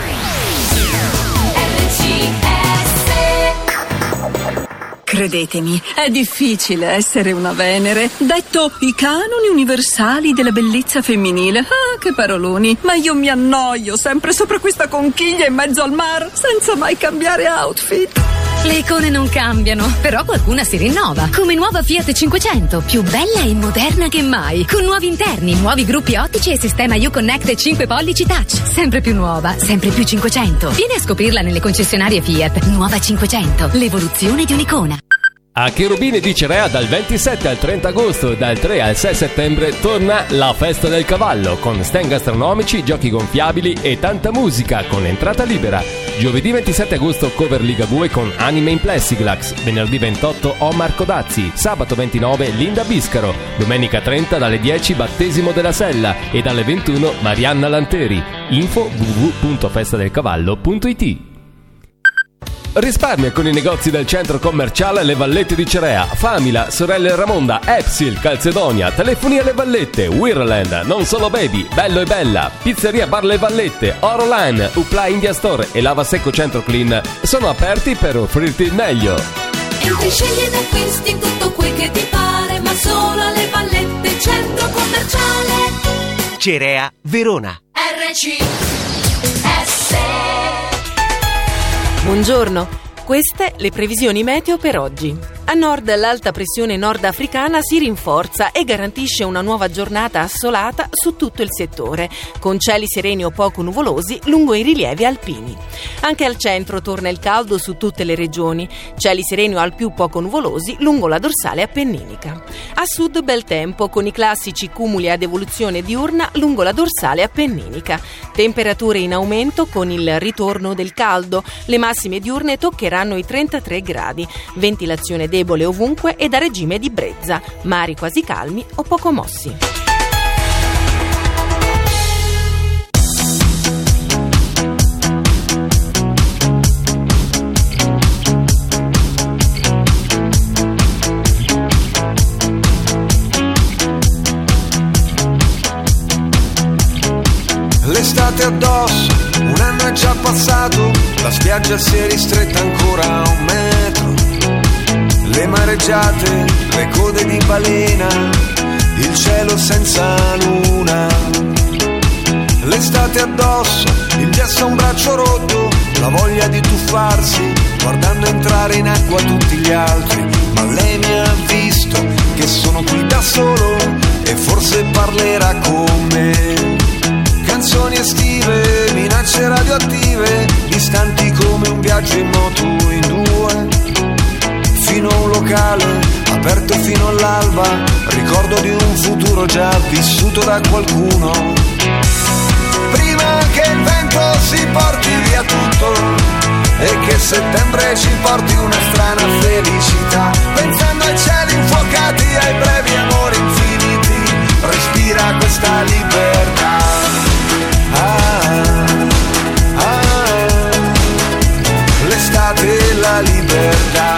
Credetemi, è difficile essere una Venere. Detto i canoni universali della bellezza femminile. Ah, che paroloni. Ma io mi annoio sempre sopra questa conchiglia in mezzo al mar, senza mai cambiare outfit. Le icone non cambiano, però qualcuna si rinnova. Come nuova Fiat cinquecento, più bella e moderna che mai. Con nuovi interni, nuovi gruppi ottici e sistema Uconnect cinque pollici touch. Sempre più nuova, sempre più cinquecento. Vieni a scoprirla nelle concessionarie Fiat. Nuova cinquecento, l'evoluzione di un'icona. A Cherubini di Cerea dal ventisette al trenta agosto e dal tre al sei settembre torna la Festa del Cavallo con stand gastronomici, giochi gonfiabili e tanta musica con entrata libera. Giovedì ventisette agosto Cover Ligabue con Anime in Plexiglass. Venerdì ventotto Omar Codazzi. Sabato ventinove Linda Biscaro. Domenica trenta dalle dieci Battesimo della Sella e dalle ventuno Marianna Lanteri. Info w w w punto festa del cavallo punto i t. Risparmia con i negozi del centro commerciale Le Vallette di Cerea, Famila, Sorelle Ramonda, Epsil, Calzedonia, Telefonia Le Vallette, Wirland, Non Solo Baby, Bello e Bella, Pizzeria Bar Le Vallette, Oroline, Upla India Store e Lava Secco Centro Clean sono aperti per offrirti il meglio. Entri, scegli ed acquisti in tutto quel che ti pare, ma solo alle Vallette centro commerciale Cerea Verona. R C S. Buongiorno, queste le previsioni meteo per oggi. A nord l'alta pressione nordafricana si rinforza e garantisce una nuova giornata assolata su tutto il settore, con cieli sereni o poco nuvolosi lungo i rilievi alpini. Anche al centro torna il caldo su tutte le regioni, cieli sereni o al più poco nuvolosi lungo la dorsale appenninica. A sud bel tempo, con i classici cumuli ad evoluzione diurna lungo la dorsale appenninica. Temperature in aumento con il ritorno del caldo, le massime diurne toccheranno i trentatré gradi, ventilazione debole ovunque e da regime di brezza, mari quasi calmi o poco mossi. l'estate addosso, un anno è già passato, la spiaggia si è ristretta ancora a un metro. Le mareggiate, le code di balena, il cielo senza luna. L'estate addosso, il gesso a un braccio rotto, la voglia di tuffarsi, guardando entrare in acqua tutti gli altri. Ma lei mi ha visto che sono qui da solo e forse parlerà con me. Canzoni estive, minacce radioattive, distanti come un viaggio in moto in due. Fino a un locale, aperto fino all'alba, ricordo di un futuro già vissuto da qualcuno. Prima che il vento si porti via tutto e che settembre ci porti una strana felicità, pensando ai cieli infuocati, ai brevi amori infiniti, respira questa libertà. Ah, ah, l'estate e la libertà.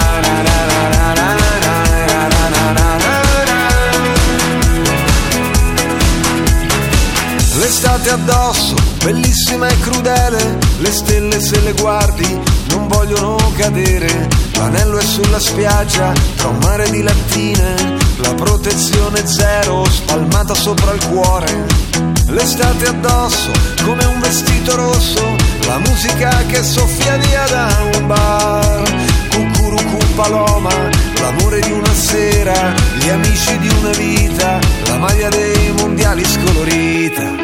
L'estate addosso, bellissima e crudele, le stelle se le guardi non vogliono cadere. L'anello è sulla spiaggia, tra un mare di lattine, la protezione zero spalmata sopra il cuore. L'estate addosso, come un vestito rosso, la musica che soffia via da un bar. Cucurucu paloma, l'amore di una sera, gli amici di una vita, la maglia dei mondiali scolorita.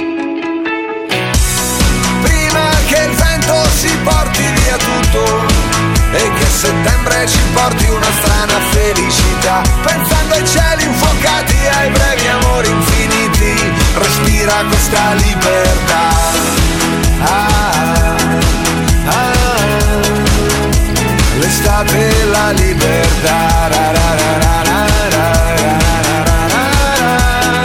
Prima che il vento si porti via tutto e che settembre ci porti una strana felicità, pensando ai cieli infuocati, ai brevi amori infiniti, respira questa libertà. Ah, ah, l'estate e la libertà. Ra, ra, ra, ra, ra, ra, ra, ra, ra,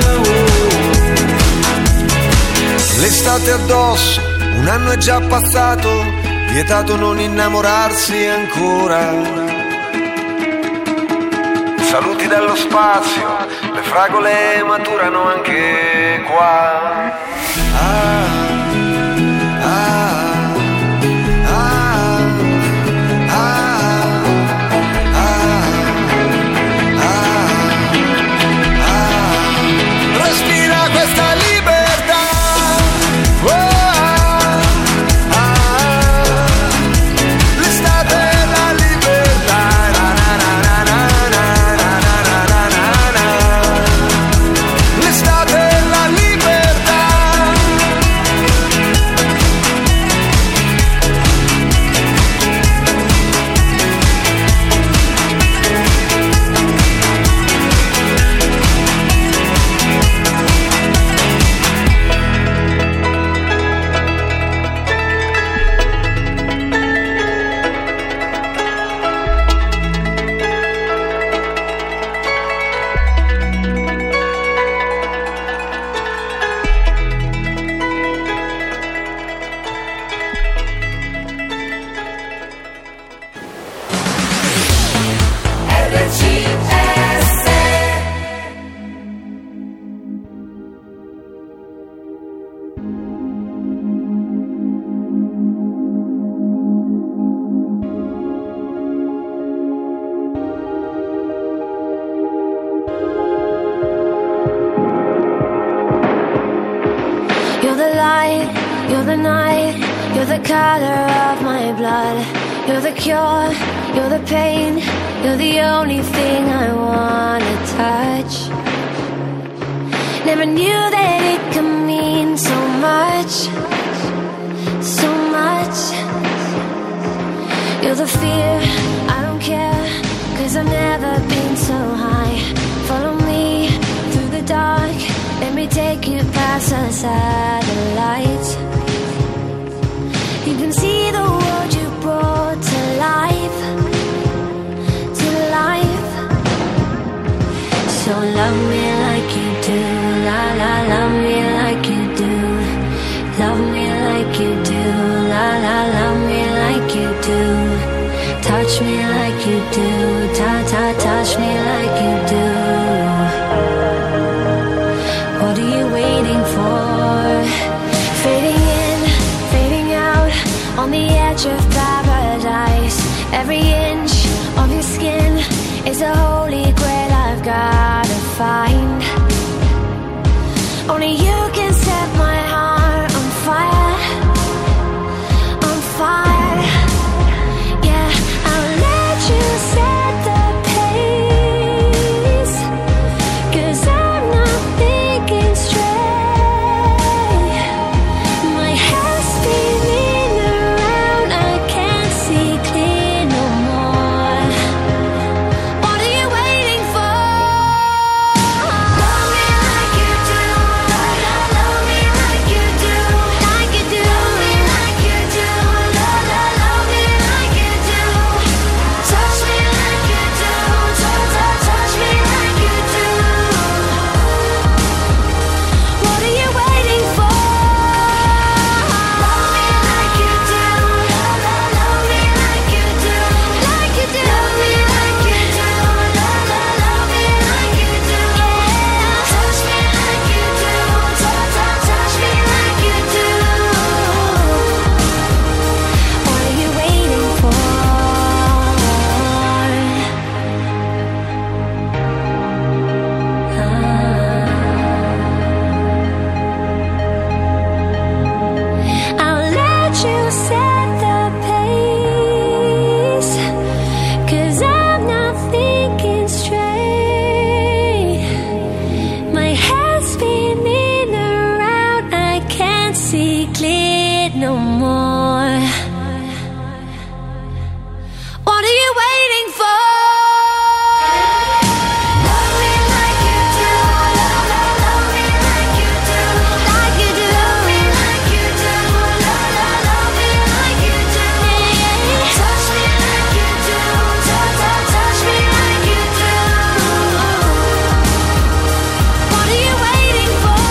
uh. L'estate addosso, un anno è già passato, vietato non innamorarsi ancora. Saluti dallo spazio, le fragole maturano anche qua. Ah, ah. You're the night, you're the color of my blood. You're the cure, you're the pain, you're the only thing I wanna touch. Never knew that it could mean so much, so much. You're the fear, I don't care, 'cause I've never been so high. Follow me through the dark, let me take you past the satellites. You can see the world you brought to life, to life. So love me like you do, la la, love me like you do. Love me like you do, la la, love me like you do. Touch me like you do, ta ta, touch me like you do. What are you waiting for? Fading Every inch of your skin is a holy grail I've gotta find. Only you can set my heart on fire, on fire. Yeah, I'll let you set the pace, 'cause I'm not thinking straight. My head's spinning around, I can't see clear no more. What are you waiting for? Love me like you do, love me like you do, like you do. Love me like you do, love, love, love me like you do. Touch me like you do, touch, touch, touch me like you do. What are you waiting for? Love me like you do, love, love, love me like you do, like you do. Love me like you do, love, love, love me like you do. Yeah, touch me like you do, touch, touch, touch me like you do. What are you waiting for? I'll let you set the pace, 'cause I'm not thinking straight. My head's spinning around, I can't see clear no more. What are you waiting for? Love me like you do, love, love, love me like you do, like you do. Love me like you do, love, love, love me like you do. Touch me like you do, touch, touch, touch me like you do. What are you waiting for?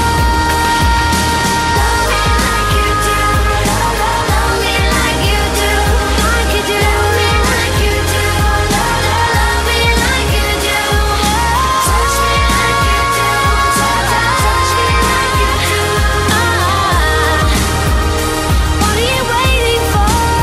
Love me like you do, love, love, love me like you do, like you do. Love me like you do, love, love, love me like you do. Touch me like you do, touch, touch, touch me like you do. What are you waiting for?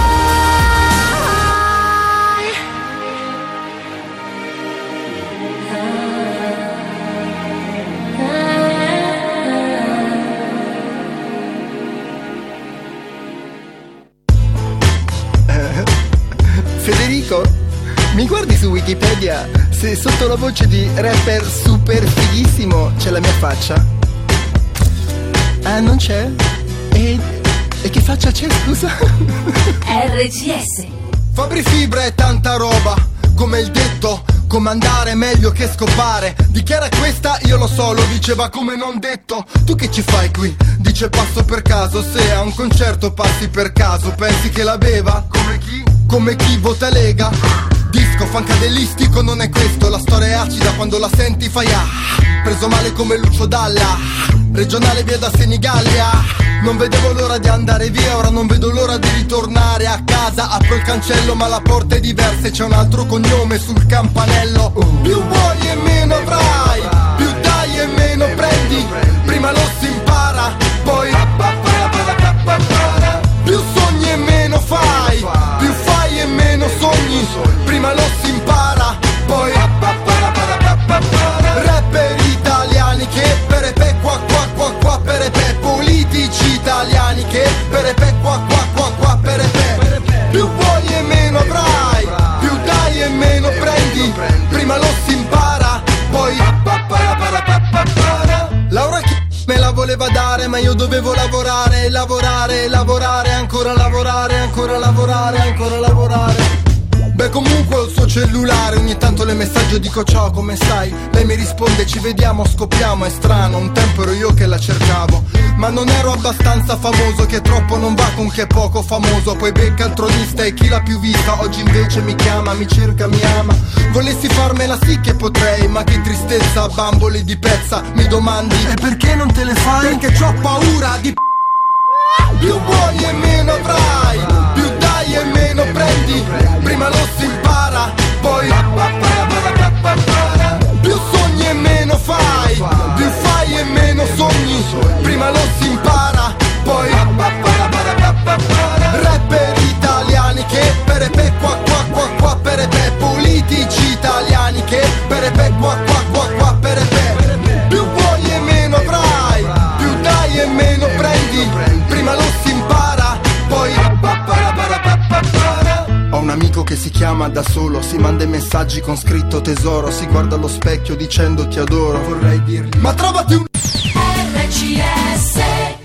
Federico, mi guardi su Wikipedia se sotto la voce di rapper super fighissimo c'è la mia faccia? Ah, non c'è? E, e che faccia c'è, scusa? R C S. Fabri Fibra è tanta roba, come il detto, comandare è meglio che scopare. Dichiara questa, io lo so, lo diceva come non detto. Tu che ci fai qui? Dice passo per caso, se a un concerto passi per caso, pensi che la beva? Come chi? Come chi vota Lega. Disco fancadelistico non è questo, la storia è acida quando la senti fai ah. Preso male come Lucio Dalla, regionale via da Senigallia. Non vedevo l'ora di andare via, ora non vedo l'ora di ritornare a casa. Apro il cancello ma la porta è diversa e c'è un altro cognome sul campanello. Più vuoi e meno avrai, più dai e meno prendi. Prima lo si impara, poi più sogni e meno fai, più fai e meno sogni. Prima lo si impara, poi rapper italiani che perepe qua qua qua qua perepe. Politici italiani che perepe qua qua qua qua perepe. Più vuoi e meno avrai, più dai e meno prendi. Prima lo si impara, poi Laura chi me la voleva dare, ma io dovevo lavorare, lavorare, lavorare, ancora lavorare, ancora lavorare, ancora lavorare. Beh, comunque ho il suo cellulare, ogni tanto le messaggio dico ciao, come stai? Lei mi risponde ci vediamo, scoppiamo, è strano, un tempo ero io che la cercavo, ma non ero abbastanza famoso, che troppo non va con chi è poco famoso. Poi becca il tronista e chi l'ha più vista, oggi invece mi chiama, mi cerca, mi ama. Volessi farmela sì che potrei, ma che tristezza, bambole di pezza, mi domandi e perché non te le fai? Perché c'ho paura di più vuoi e meno avrai, più dai e meno prendi. Prima lo si impara, poi più sogni e meno fai, più fai e meno sogni. Prima lo si impara, poi rapper italiani che perepe qua qua qua che si chiama da solo, si manda i messaggi con scritto tesoro, si guarda allo specchio dicendo ti adoro. Vorrei dirgli ma trovati un R C S.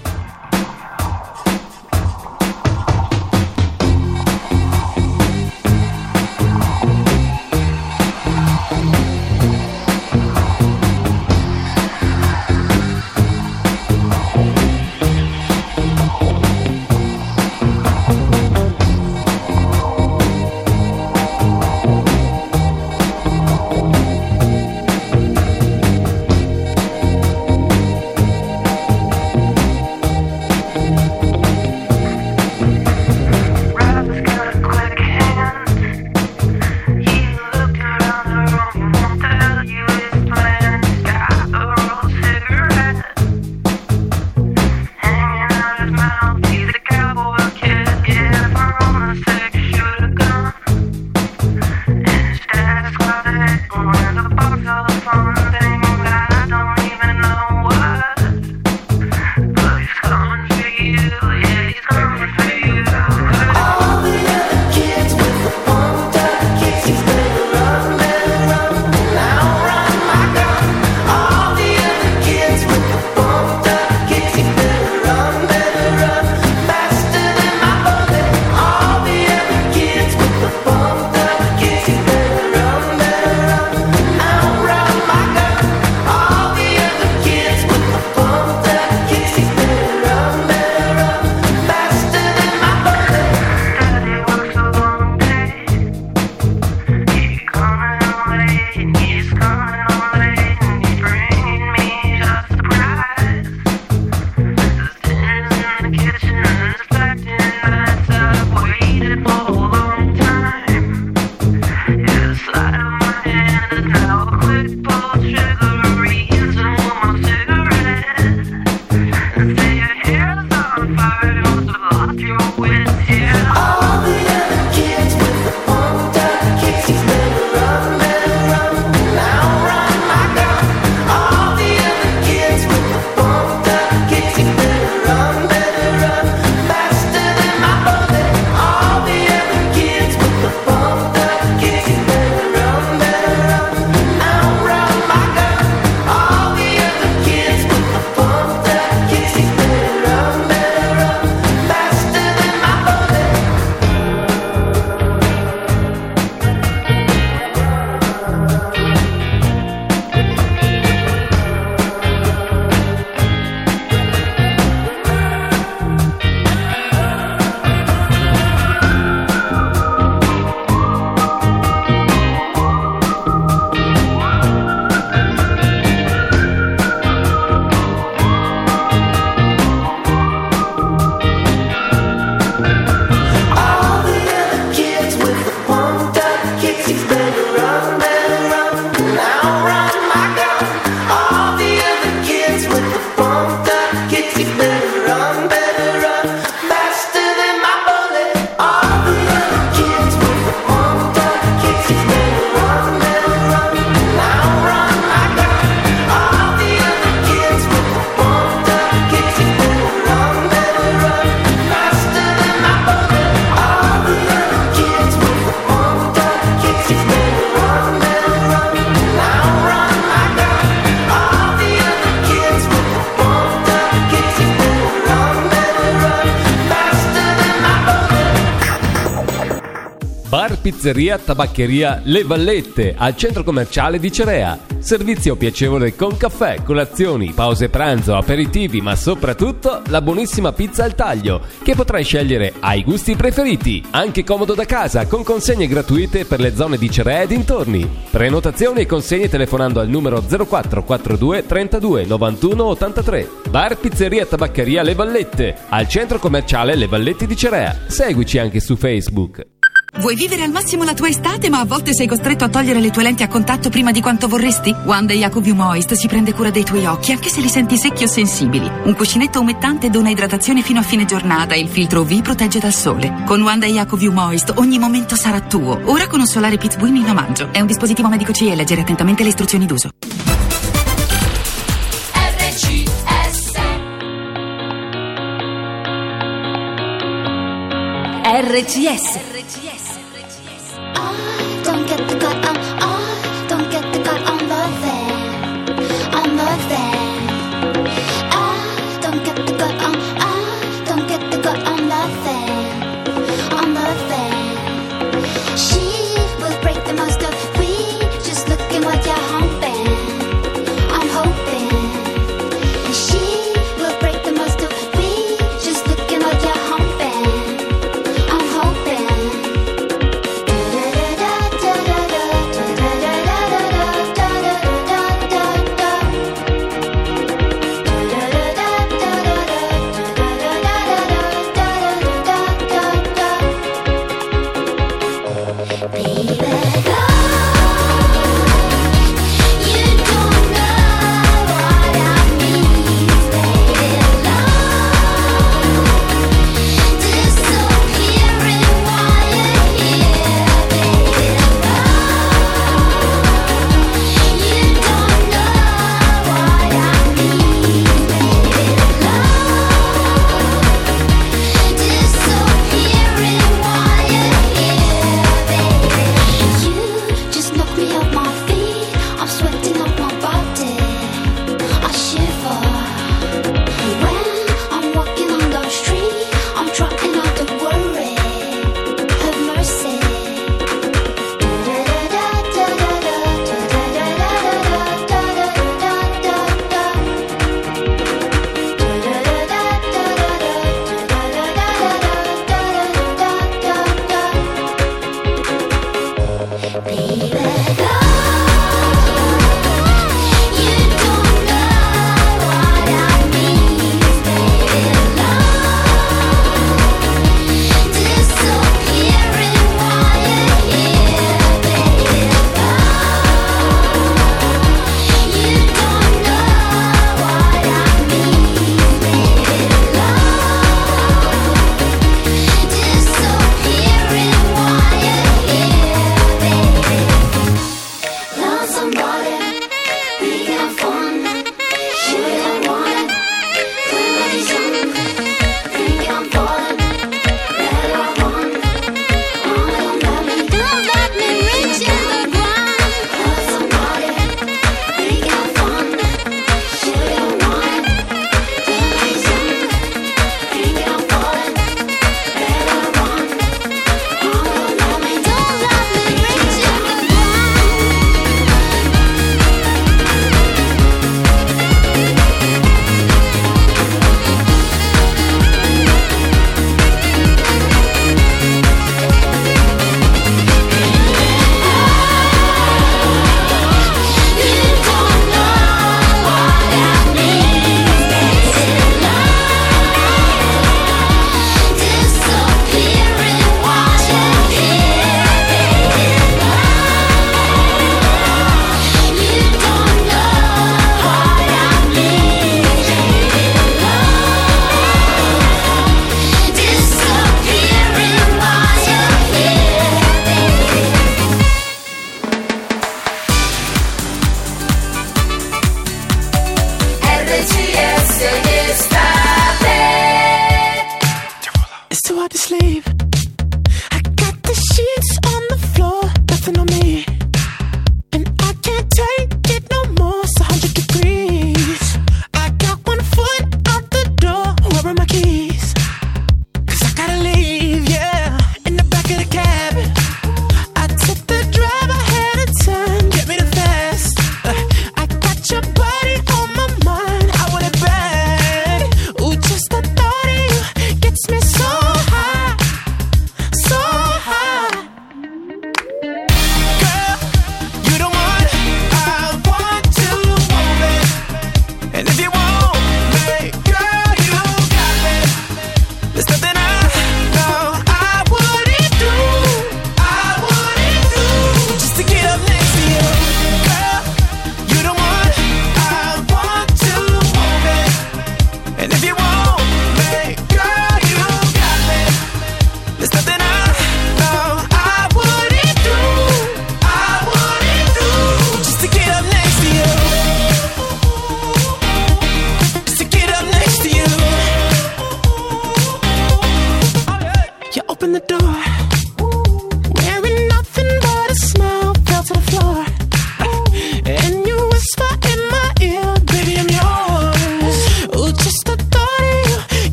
Bar, pizzeria, tabaccheria Le Vallette al centro commerciale di Cerea. Servizio piacevole con caffè, colazioni, pause pranzo, aperitivi, ma soprattutto la buonissima pizza al taglio che potrai scegliere ai gusti preferiti. Anche comodo da casa con consegne gratuite per le zone di Cerea e dintorni. Prenotazioni e consegne telefonando al numero zero quattro quarantadue trentadue novantuno ottantatré. Bar, pizzeria, tabaccheria Le Vallette al centro commerciale Le Vallette di Cerea. Seguici anche su Facebook. Vuoi vivere al massimo la tua estate, ma a volte sei costretto a togliere le tue lenti a contatto prima di quanto vorresti? One Day Aquaview Moist si prende cura dei tuoi occhi, anche se li senti secchi o sensibili. Un cuscinetto umettante dona idratazione fino a fine giornata e il filtro U V protegge dal sole. Con One Day Aquaview Moist ogni momento sarà tuo. Ora con un solare Piz Buin in omaggio. È un dispositivo medico C E, leggere attentamente le istruzioni d'uso. R C S R C S I don't get the cut on, I don't get the cut on the van, on the van. I don't get the cut on, I don't get the cut on the van, on the van. She will break the most of we, just looking what you're humping, I'm hoping. And she will break the most of we, just looking what you're humping, I'm hoping.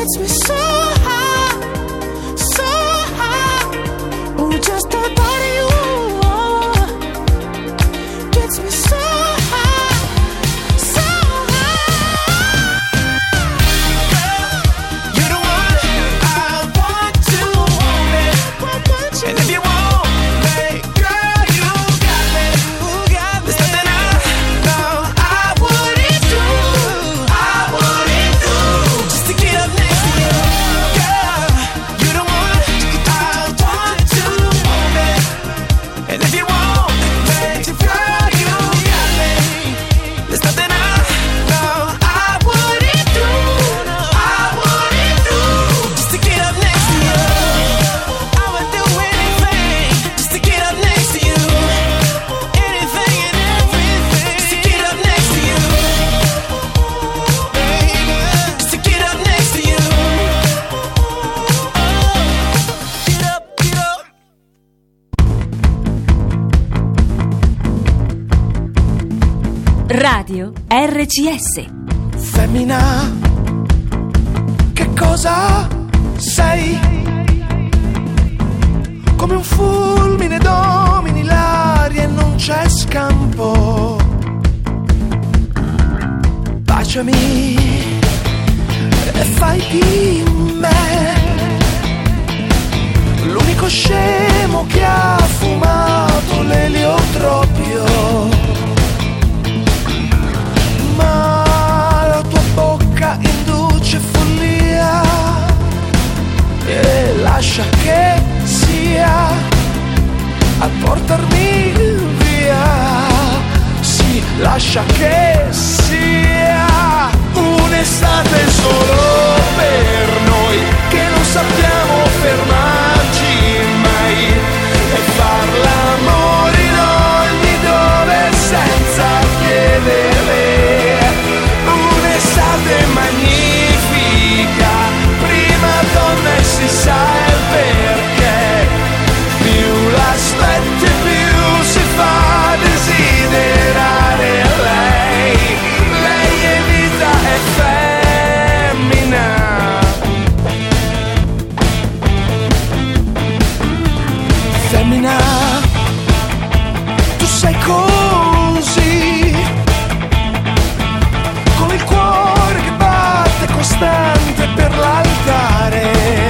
gets me so high, so high. Ooh, just the thought of you gets me so high, so high. Girl, you're the one I want to want me. And if you want me, girl, you got me. There's nothing I know I wouldn't do, I wouldn't do just to get up next to you. Girl, you're the one I want to want me. And if you want me, girl, you got me. There's nothing I know I wouldn't do, I wouldn't do just to get up next to you. I would do anything just to get up next to you. Anything and everything just to get up next to you. Baby, just to get up next to you. Get up, get up. Radio R C S. Femmina, che cosa sei? Come un fulmine domini l'aria e non c'è scampo. Baciami e fai di me l'unico scemo che ha fumato l'eliotropio. Ma la tua bocca induce follia e lascia che sia a portarmi via. Sì, lascia che sia un'estate solo per noi, che non sappiamo fermarci mai e far l'amore in ogni dove senza chiedere. Un'estate magnifica, prima donna e si sa il perché. Più l'aspetti più si fa desiderare lei. Lei è vita e femmina. Femmina, tu sei così, con il cuore che batte costante per l'altare.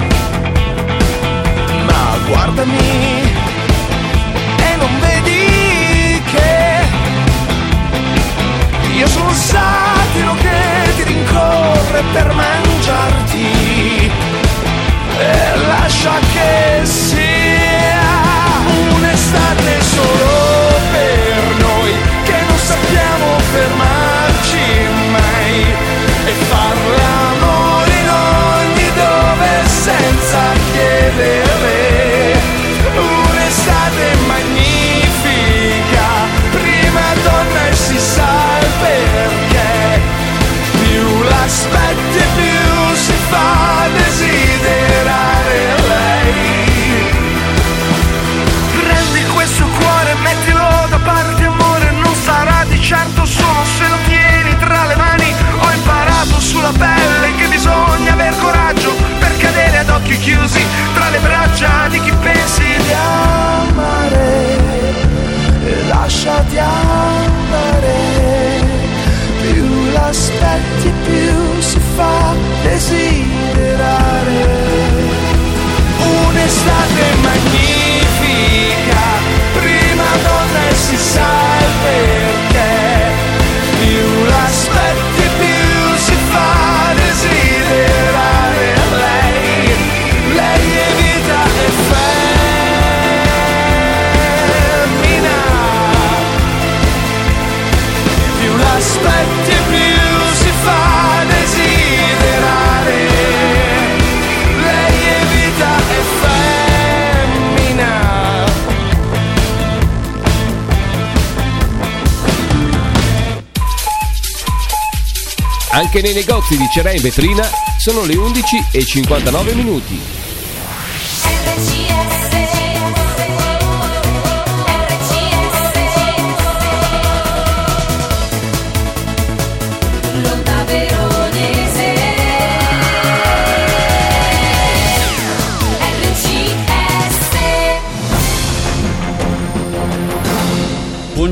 Ma guardami e non vedi che io sono un satiro che ti rincorre per mangiarti. E lascia che sia un'estate solo per noi, che non sappiamo fermarci mai e far l'amore in ogni dove senza chiedere. Un'estate magnifica, prima donna e si sa il perché. Più l'aspetti più si fa desiderare lei. Prendi questo cuore, mettilo da parte amore, non sarà di certo solo se lo tieni tra le mani. Ho imparato sulla pelle che bisogna aver coraggio per cadere ad occhi chiusi tra le braccia di chi pensi di amare. E lasciati andare, più l'aspetti più si fa desiderare. Un'estate magnifica, prima donna e si sa il perché. Più l'aspetti più si fa desiderare lei. Lei è vita e femmina. Più l'aspetti più si fa desiderare. Lei è vita e femmina. Anche nei negozi di Cerea in vetrina sono le undici e cinquantanove minuti. L'onda veronese.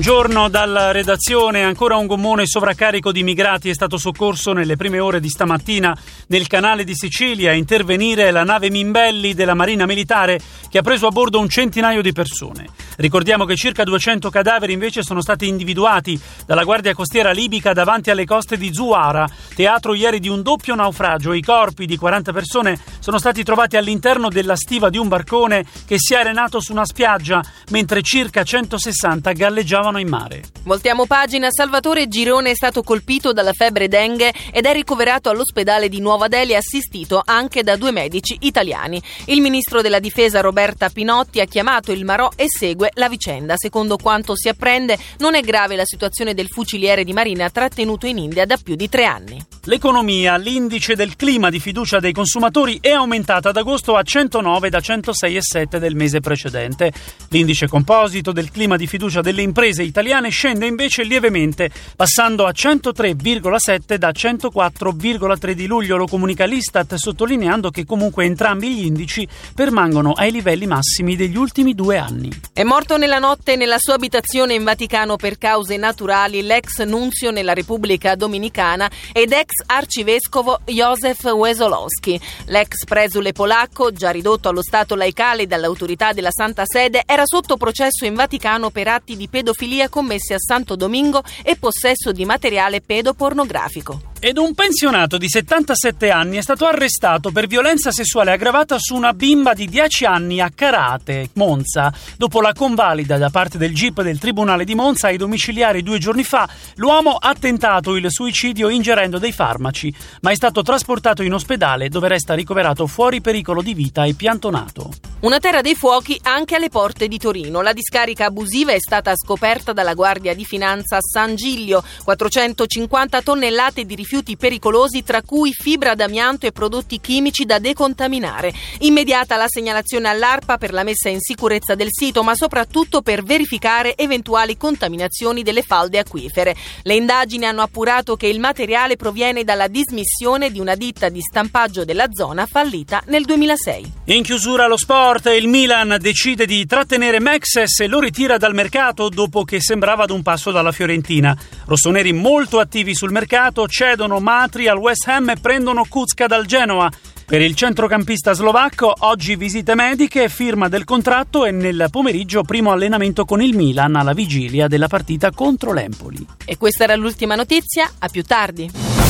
Buongiorno dalla redazione. Ancora un gommone sovraccarico di immigrati è stato soccorso nelle prime ore di stamattina nel canale di Sicilia. A intervenire la nave Mimbelli della Marina Militare, che ha preso a bordo un centinaio di persone. Ricordiamo che circa duecento cadaveri invece sono stati individuati dalla Guardia Costiera libica davanti alle coste di Zuwara, teatro ieri di un doppio naufragio. I corpi di quaranta persone sono stati trovati all'interno della stiva di un barcone che si è arenato su una spiaggia, mentre circa centosessanta galleggiavano in mare. Voltiamo pagina. Salvatore Girone è stato colpito dalla febbre dengue ed è ricoverato all'ospedale di Nuova Delhi, assistito anche da due medici italiani. Il ministro della difesa Roberta Pinotti ha chiamato il Marò e segue la vicenda. Secondo quanto si apprende, non è grave la situazione del fuciliere di Marina trattenuto in India da più di tre anni. L'economia. L'indice del clima di fiducia dei consumatori è aumentata ad agosto a centonove da centosei virgola sette del mese precedente. L'indice composito del clima di fiducia delle imprese italiane scende invece lievemente, passando a centotré virgola sette da centoquattro virgola tre di luglio. Lo comunica l'Istat, sottolineando che comunque entrambi gli indici permangono ai livelli massimi degli ultimi due anni. È morto nella notte nella sua abitazione in Vaticano per cause naturali l'ex nunzio nella Repubblica Dominicana ed ex arcivescovo Józef Wesolowski. L'ex presule polacco, già ridotto allo stato laicale dall'autorità della Santa Sede, era sotto processo in Vaticano per atti di pedofilia commessi a Santo Domingo e possesso di materiale pedopornografico. Ed un pensionato di settantasette anni è stato arrestato per violenza sessuale aggravata su una bimba di dieci anni a Carate, Monza. Dopo la convalida da parte del G I P del Tribunale di Monza ai domiciliari due giorni fa, l'uomo ha tentato il suicidio ingerendo dei farmaci, ma è stato trasportato in ospedale dove resta ricoverato fuori pericolo di vita e piantonato. Una terra dei fuochi anche alle porte di Torino. La discarica abusiva è stata scoperta dalla Guardia di Finanza a San Giglio. quattrocentocinquanta tonnellate di rifiuti pericolosi, tra cui fibra d'amianto e prodotti chimici da decontaminare. Immediata la segnalazione all'ARPA per la messa in sicurezza del sito, ma soprattutto per verificare eventuali contaminazioni delle falde acquifere. Le indagini hanno appurato che il materiale proviene dalla dismissione di una ditta di stampaggio della zona fallita nel duemilasei. In chiusura lo sport. Il Milan decide di trattenere Mexes e lo ritira dal mercato dopo che sembrava ad un passo dalla Fiorentina. Rossoneri molto attivi sul mercato, cedono Matri al West Ham e prendono Kucka dal Genoa. Per il centrocampista slovacco oggi visite mediche, firma del contratto e nel pomeriggio primo allenamento con il Milan alla vigilia della partita contro l'Empoli. E questa era l'ultima notizia, a più tardi.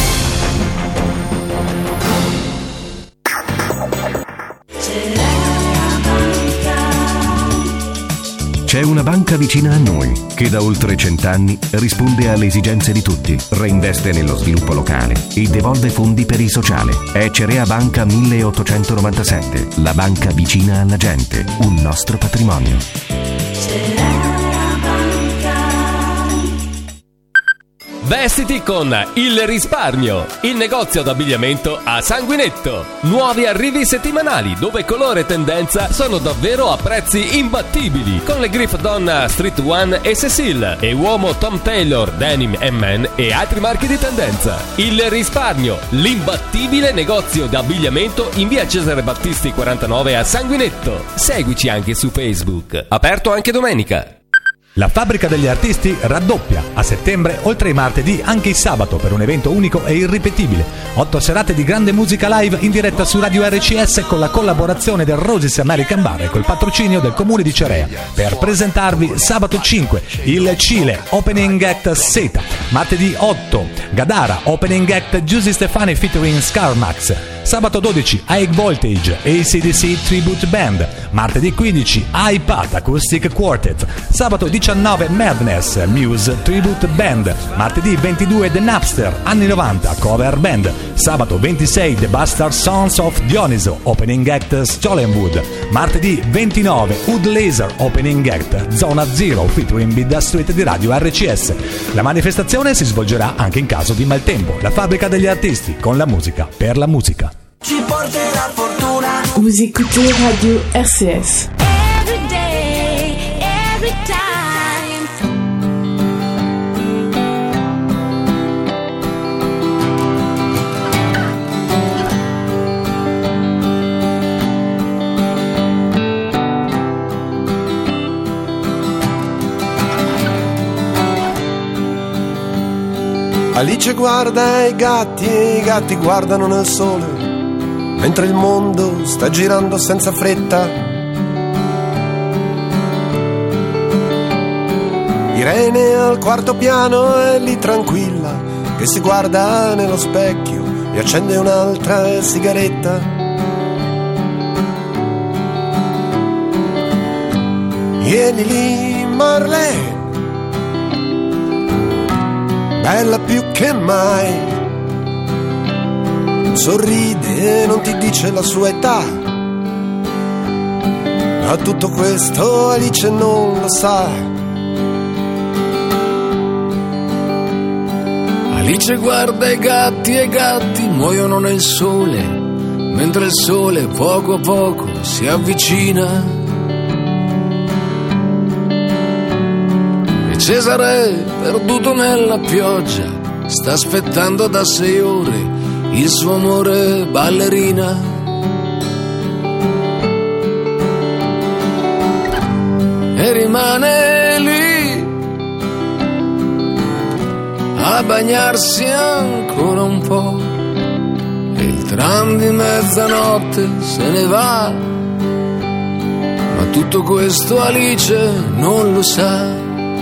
C'è una banca vicina a noi che da oltre cent'anni risponde alle esigenze di tutti, reinveste nello sviluppo locale e devolve fondi per il sociale. È Cerea Banca milleottocentonovantasette, la banca vicina alla gente, un nostro patrimonio. Vestiti con Il Risparmio, il negozio d'abbigliamento a Sanguinetto. Nuovi arrivi settimanali dove colore e tendenza sono davvero a prezzi imbattibili, con le Griff Donna Street One e Cecil e uomo Tom Taylor, Denim and Men e altri marchi di tendenza. Il Risparmio, l'imbattibile negozio d'abbigliamento in via Cesare Battisti quarantanove a Sanguinetto. Seguici anche su Facebook. Aperto anche domenica. La Fabbrica degli Artisti raddoppia a settembre, oltre ai martedì anche il sabato, per un evento unico e irripetibile. Otto serate di grande musica live in diretta su Radio R C S con la collaborazione del Roses American Bar e col patrocinio del Comune di Cerea, per presentarvi sabato cinque il Cile Opening Act Seta, martedì otto Gadara Opening Act Giusy Stefani featuring Scarmax, sabato dodici High Voltage A C D C Tribute Band, martedì quindici iPad Acoustic Quartet, sabato diciannove Madness Muse Tribute Band, martedì ventidue The Napster anni novanta Cover Band, sabato ventisei The Bastard Sons of Dioniso Opening Act Stolenwood, martedì ventinove Wood Laser Opening Act Zona Zero featuring Bidda Street di Radio R C S. La manifestazione si svolgerà anche in caso di maltempo. La Fabbrica degli Artisti, con la musica per la musica. Ci porterà fortuna. Vous écoutez Radio R C S. Every day, every time. Alice guarda i gatti e i gatti guardano nel sole, mentre il mondo sta girando senza fretta. Irene al quarto piano è lì tranquilla, che si guarda nello specchio e accende un'altra sigaretta. E Lili Marley, bella più che mai, sorride e non ti dice la sua età. Ma tutto questo Alice non lo sa. Alice guarda i gatti e i gatti muoiono nel sole, mentre il sole poco a poco si avvicina. E Cesare, perduto nella pioggia, sta aspettando da sei ore il suo amore ballerina. E rimane lì a bagnarsi ancora un po', e il tram di mezzanotte se ne va, ma tutto questo Alice non lo sa.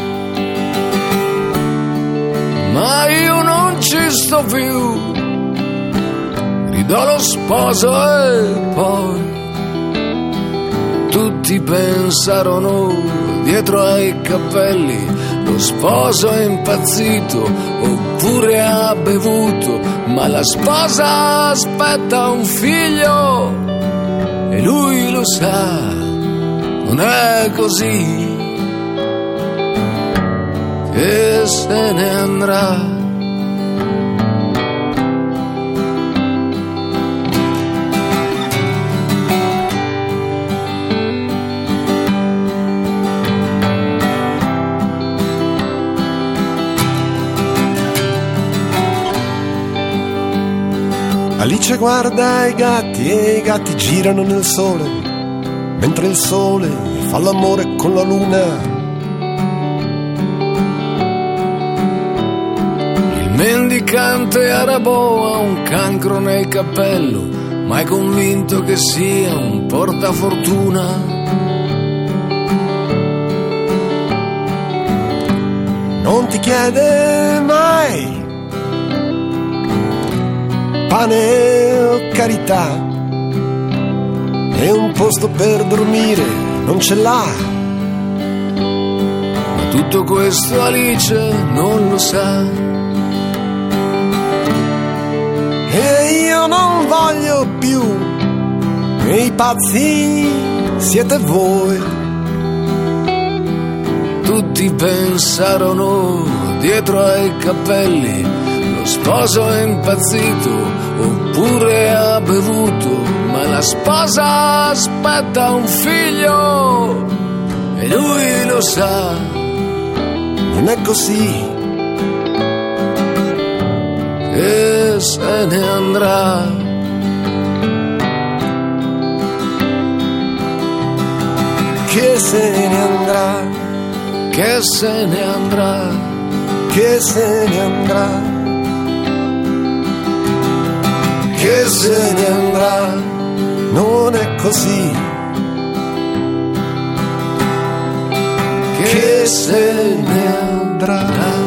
Ma io non ci sto più, ridò lo sposo e poi tutti pensarono dietro ai cappelli: lo sposo è impazzito oppure ha bevuto, ma la sposa aspetta un figlio e lui lo sa, non è così che se ne andrà. Alice guarda i gatti e i gatti girano nel sole, mentre il sole fa l'amore con la luna. Il mendicante arabo ha un cancro nel cappello, ma è convinto che sia un portafortuna. Non ti chiede mai pane o carità, e un posto per dormire non ce l'ha. Ma tutto questo Alice non lo sa. E io non voglio più, e i pazzi siete voi. Tutti pensarono dietro ai cappelli: lo sposo è impazzito oppure ha bevuto, ma la sposa aspetta un figlio e lui lo sa, non è così che se ne andrà. Che se ne andrà, che se ne andrà, che se ne andrà, che se ne andrà, non è così che se ne andrà.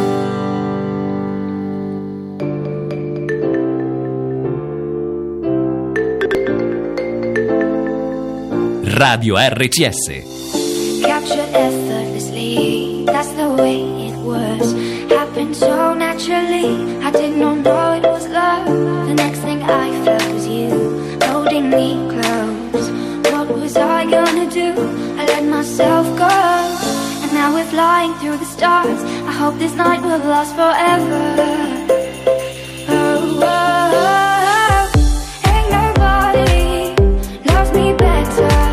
Radio R C S. Captured effortlessly, that's the way it was. Happened so naturally, I did not know it was love. The next thing I felt was you, holding me close. What was I gonna do? I let myself go, and now we're flying through the stars. I hope this night will last forever. Oh, oh, oh. Ain't nobody loves me better.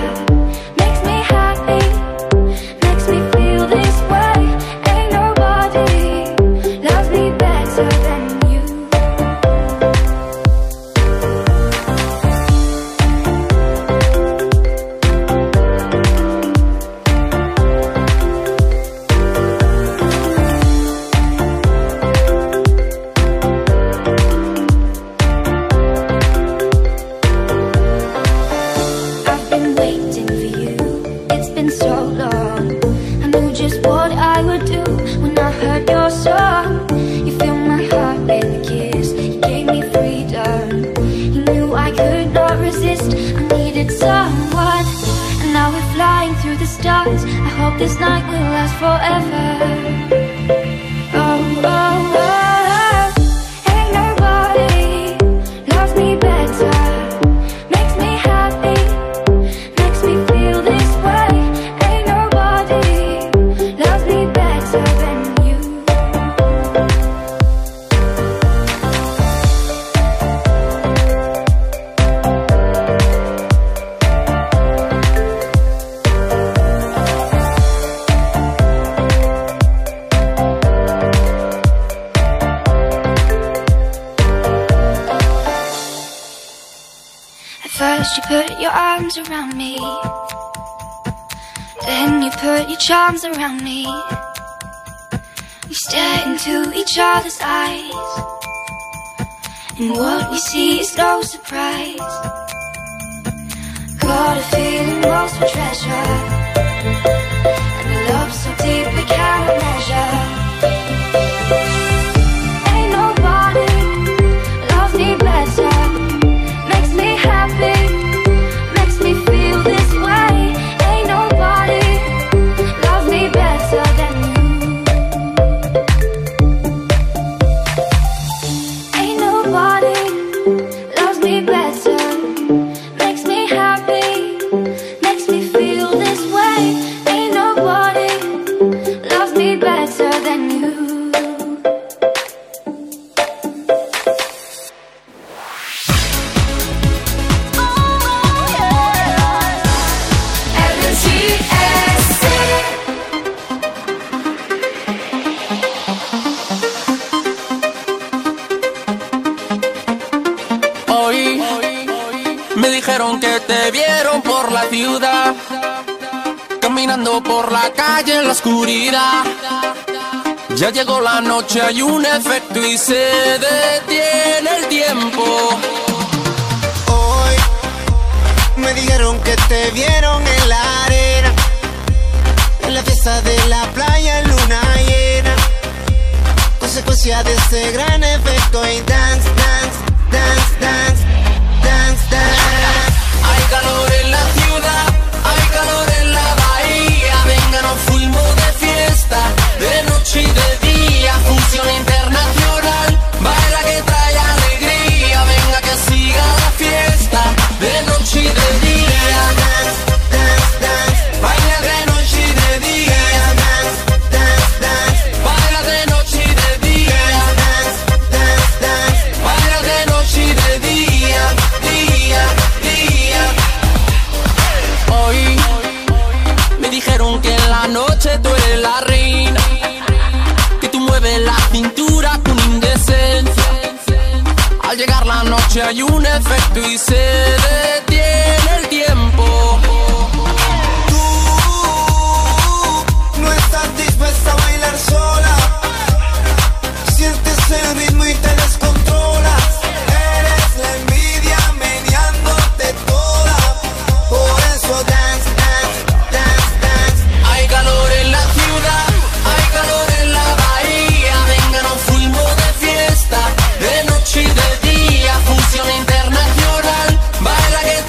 someone, and now we're flying through the stars. I hope this night will last forever. Oh, oh, oh. Ain't nobody loves me better, makes me happy, makes me feel this way. Ain't nobody loves me better than you. First you put your arms around me, then you put your charms around me. We stare into each other's eyes, and what we see is no surprise. Got a feeling lost for treasure, and a love so deep we cannot measure. Ain't nobody loves me better, makes me happy, makes me feel this way. Ain't nobody loves me better than you. Ain't nobody loves me better, makes me happy, makes me feel this way. Ain't nobody loves me better than you. Hoy me dijeron que te vieron por la ciudad, caminando por la calle en la oscuridad. Ya llegó la noche, hay un efecto y se detiene el tiempo. Hoy me dijeron que te vieron en la arena, en la fiesta de la playa en luna llena. Consecuencia de ese gran efecto y dance, dance, dance, dance, dance, dance. Hay calor en la ciudad, hay calor en la bahía. Venga, nos fuimos de fiesta, de noche y de día. Función internacional, baila que trae alegría. Venga que siga la fiesta, de noche y de día. Dance, dance, dance. Baila de noche y de día. Dance, dance, dance. Baila de noche y de día. Dance, dance, dance. Baila de noche y de día, día, día. Hoy me dijeron que en la noche tú eres la reina, que tú mueves la cintura con indecencia. Al llegar la noche hay un efecto y se detiene el tiempo. Tú no estás dispuesta a bailar sola, sientes el ritmo y te descontrolas. Eres la envidia meneándote toda, por eso dance, dance, dance, dance. Hay calor en la ciudad, hay calor en la bahía. Venga, nos fuimos de fiesta, de noche y de día. Función internacional, baila que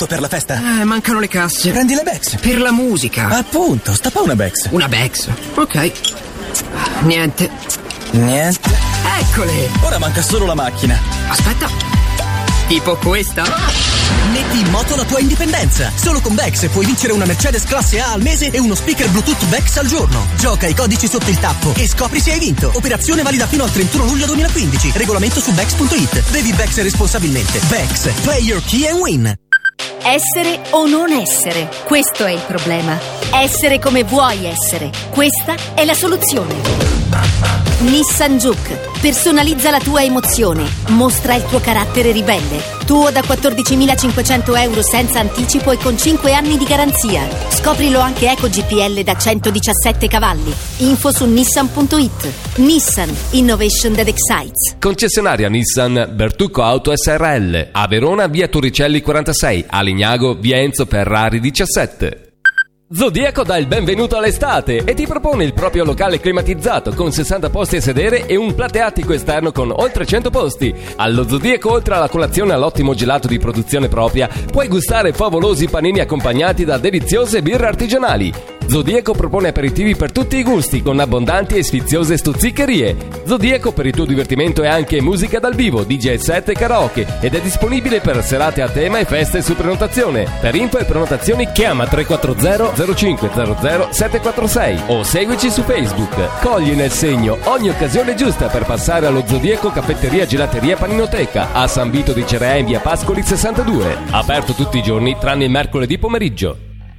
tutto per la festa? Eh, mancano le casse. Prendi le Bex. Per la musica. Appunto, stappa una Bex. Una Bex. Ok. Niente. Niente. Eccole. Ora manca solo la macchina. Aspetta. Tipo questa? Metti in moto la tua indipendenza. Solo con Bex puoi vincere una Mercedes classe A al mese e uno speaker Bluetooth Bex al giorno. Gioca i codici sotto il tappo e scopri se hai vinto. Operazione valida fino al trentuno luglio duemilaquindici. Regolamento su bex punto it. Bevi Bex responsabilmente. Bex. Play your key and win. Essere o non essere, questo è il problema. Essere come vuoi essere, questa è la soluzione. Nissan Juke. Personalizza la tua emozione, mostra il tuo carattere ribelle. Tuo da quattordicimilacinquecento euro senza anticipo e con cinque anni di garanzia. Scoprilo anche Eco G P L da centodiciassette cavalli. Info su nissan punto it. Nissan, innovation that excites. Concessionaria Nissan Bertucco Auto S R L. A Verona via Torricelli quarantasei, a Lignago via Enzo Ferrari diciassette. Zodiaco dà il benvenuto all'estate e ti propone il proprio locale climatizzato con sessanta posti a sedere e un plateatico esterno con oltre cento posti. Allo Zodiaco, oltre alla colazione all'ottimo gelato di produzione propria, puoi gustare favolosi panini accompagnati da deliziose birre artigianali. Zodiaco propone aperitivi per tutti i gusti con abbondanti e sfiziose stuzziccherie. Zodiaco per il tuo divertimento è anche musica dal vivo, D J set e karaoke ed è disponibile per serate a tema e feste su prenotazione. Per info e prenotazioni chiama tre quattro zero zero cinque zero zero sette quattro sei o seguici su Facebook. Cogli nel segno ogni occasione giusta per passare allo Zodiaco Caffetteria Gelateria Paninoteca a San Vito di Cerea in via Pascoli sessantadue. Aperto tutti i giorni tranne il mercoledì pomeriggio.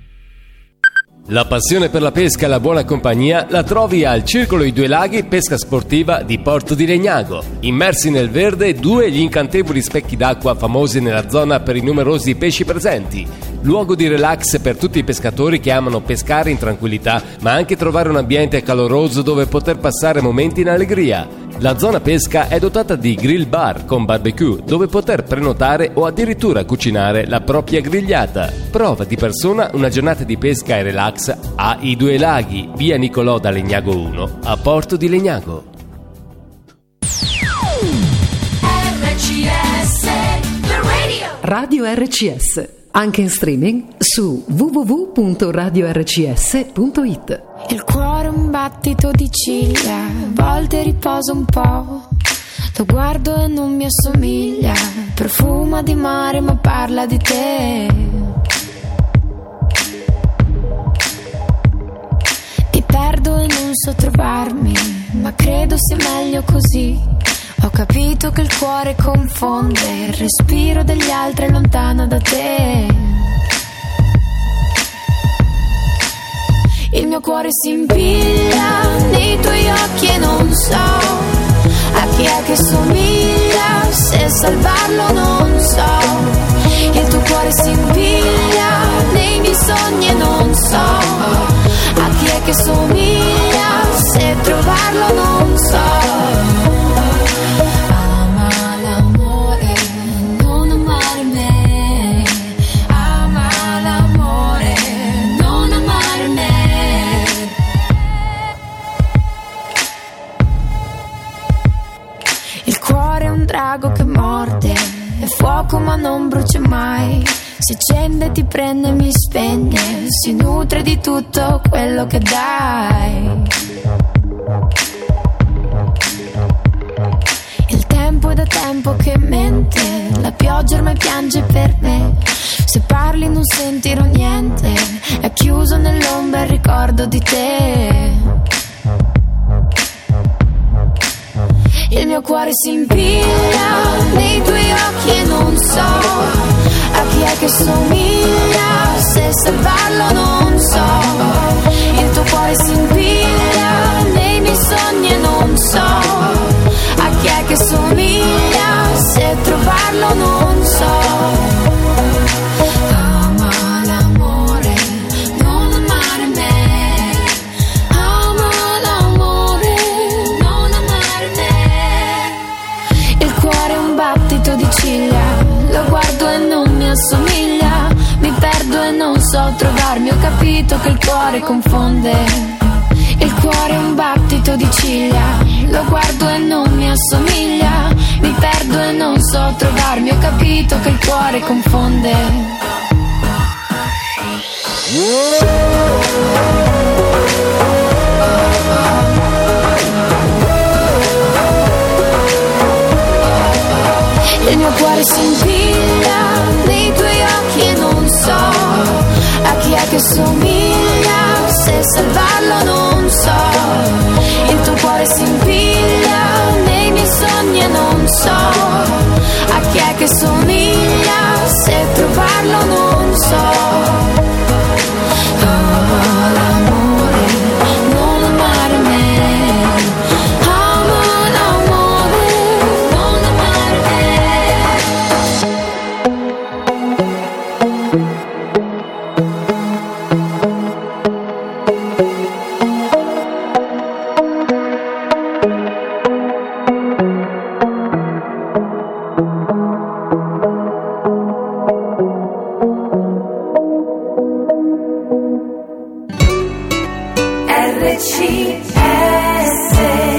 La passione per la pesca e la buona compagnia la trovi al Circolo I Due Laghi Pesca Sportiva di Porto di Legnago. Immersi nel verde, due gli incantevoli specchi d'acqua famosi nella zona per i numerosi pesci presenti. Luogo di relax per tutti i pescatori che amano pescare in tranquillità, ma anche trovare un ambiente caloroso dove poter passare momenti in allegria. La zona pesca è dotata di grill bar con barbecue, dove poter prenotare o addirittura cucinare la propria grigliata. Prova di persona una giornata di pesca e relax a I Due Laghi, via Nicolò da Legnago uno, a Porto di Legnago. Radio R C S, anche in streaming su w w w punto radio r c s punto it. Il cuore è un battito di ciglia, a volte riposo un po'. Lo guardo e non mi assomiglia, profuma di mare ma parla di te. Mi perdo e non so trovarmi, ma credo sia meglio così. Ho capito che il cuore confonde, il respiro degli altri è lontano da te. Il mio cuore si impiglia nei tuoi occhi e non so a chi è che somiglia, se salvarlo non so. Il tuo cuore si impiglia nei miei sogni e non so a chi è che somiglia, se trovarlo non so. Drago che morde, è fuoco ma non brucia mai. Si accende, ti prende, mi spegne, si nutre di tutto quello che dai. Il tempo è da tempo che mente, la pioggia ormai piange per me. Se parli non sentirò niente, è chiuso nell'ombra il ricordo di te. Il mio cuore si impiglia nei tuoi occhi e non so a chi è che somiglia, se salvarlo non so. Il tuo cuore si impiglia nei miei sogni e non so a chi è che somiglia, se trovarlo non so. Lo guardo e non mi assomiglia, mi perdo e non so trovarmi. Ho capito che il cuore confonde, il cuore è un battito di ciglia. Lo guardo e non mi assomiglia, mi perdo e non so trovarmi. Ho capito che il cuore confonde. che somiglia, se trovarlo non so. Oh, l'amore, non amare me. Amo l'amore, non amare R C S.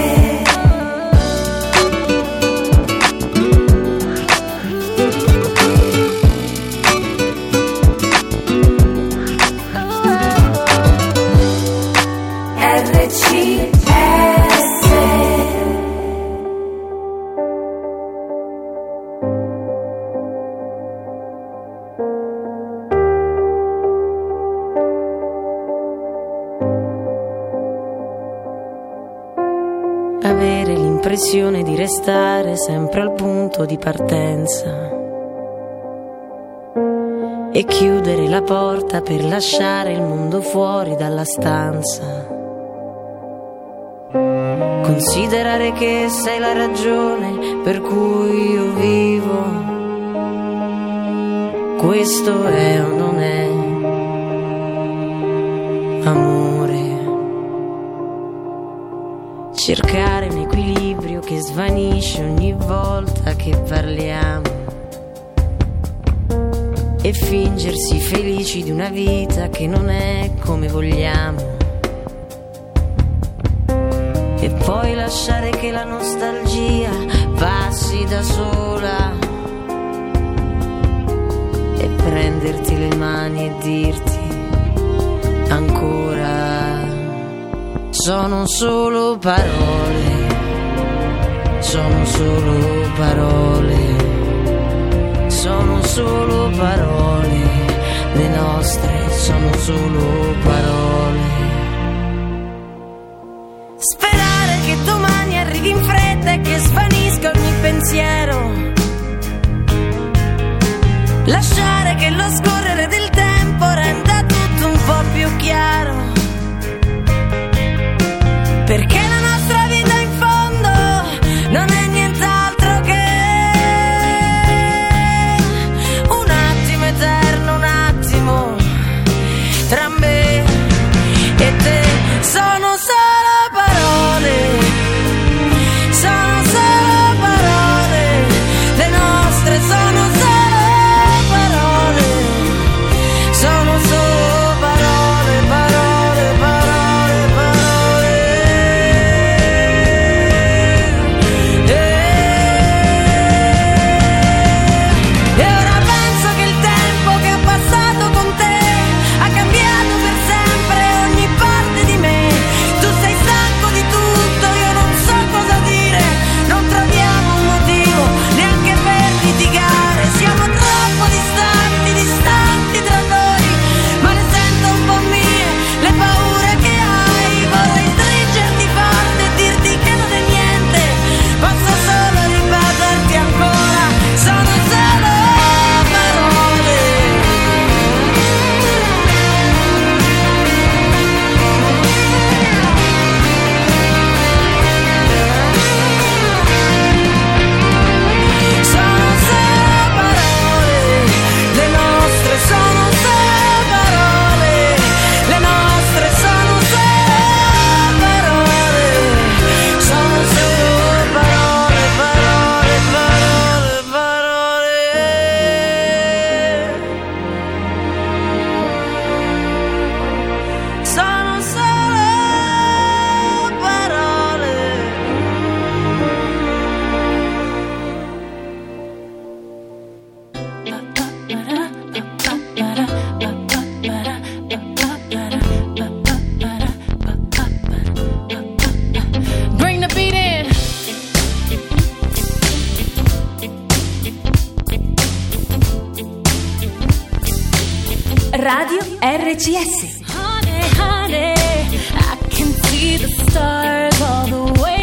R C S. Avere l'impressione di restare sempre al punto di partenza e chiudere la porta per lasciare il mondo fuori dalla stanza. Considerare che sei la ragione per cui io vivo. Questo è o non è amore? Cercare un equilibrio che svanisce ogni volta che parliamo e fingersi felici di una vita che non è come vogliamo, e poi lasciare che la nostalgia passi da sola e prenderti le mani e dirti ancora. Sono solo parole, sono solo parole, sono solo parole, le nostre sono solo parole. Sperare che domani arrivi in fretta e che svanisca ogni pensiero, lasciare che lo scorrere del tempo renda tutto un po' più chiaro. Perché la nostra vita in fondo non è nient'altro che un attimo eterno, un attimo tra me e te. Sono solo parole, sono solo parole, le nostre sono solo parole, sono solo parole, parole, parole, parole. E ora penso che il tempo che ho passato con te ha cambiato per sempre ogni parte di me. Tu sei stanco di tutto, io non so cosa dire, non troviamo un motivo neanche per litigare. Siamo troppo distanti, distanti tra noi, ma le sento un po' mie, le paure che hai. Vorrei stringerti forte e dirti che non è niente, posso solo ripeterti ancora. Sono solo parole. Sono solo parole, le nostre sono solo parole, le nostre sono solo parole, sono solo parole, parole, parole, parole. Sono solo parole. Bring the beat in. Radio R C S. Honey, honey, I can see the stars all the way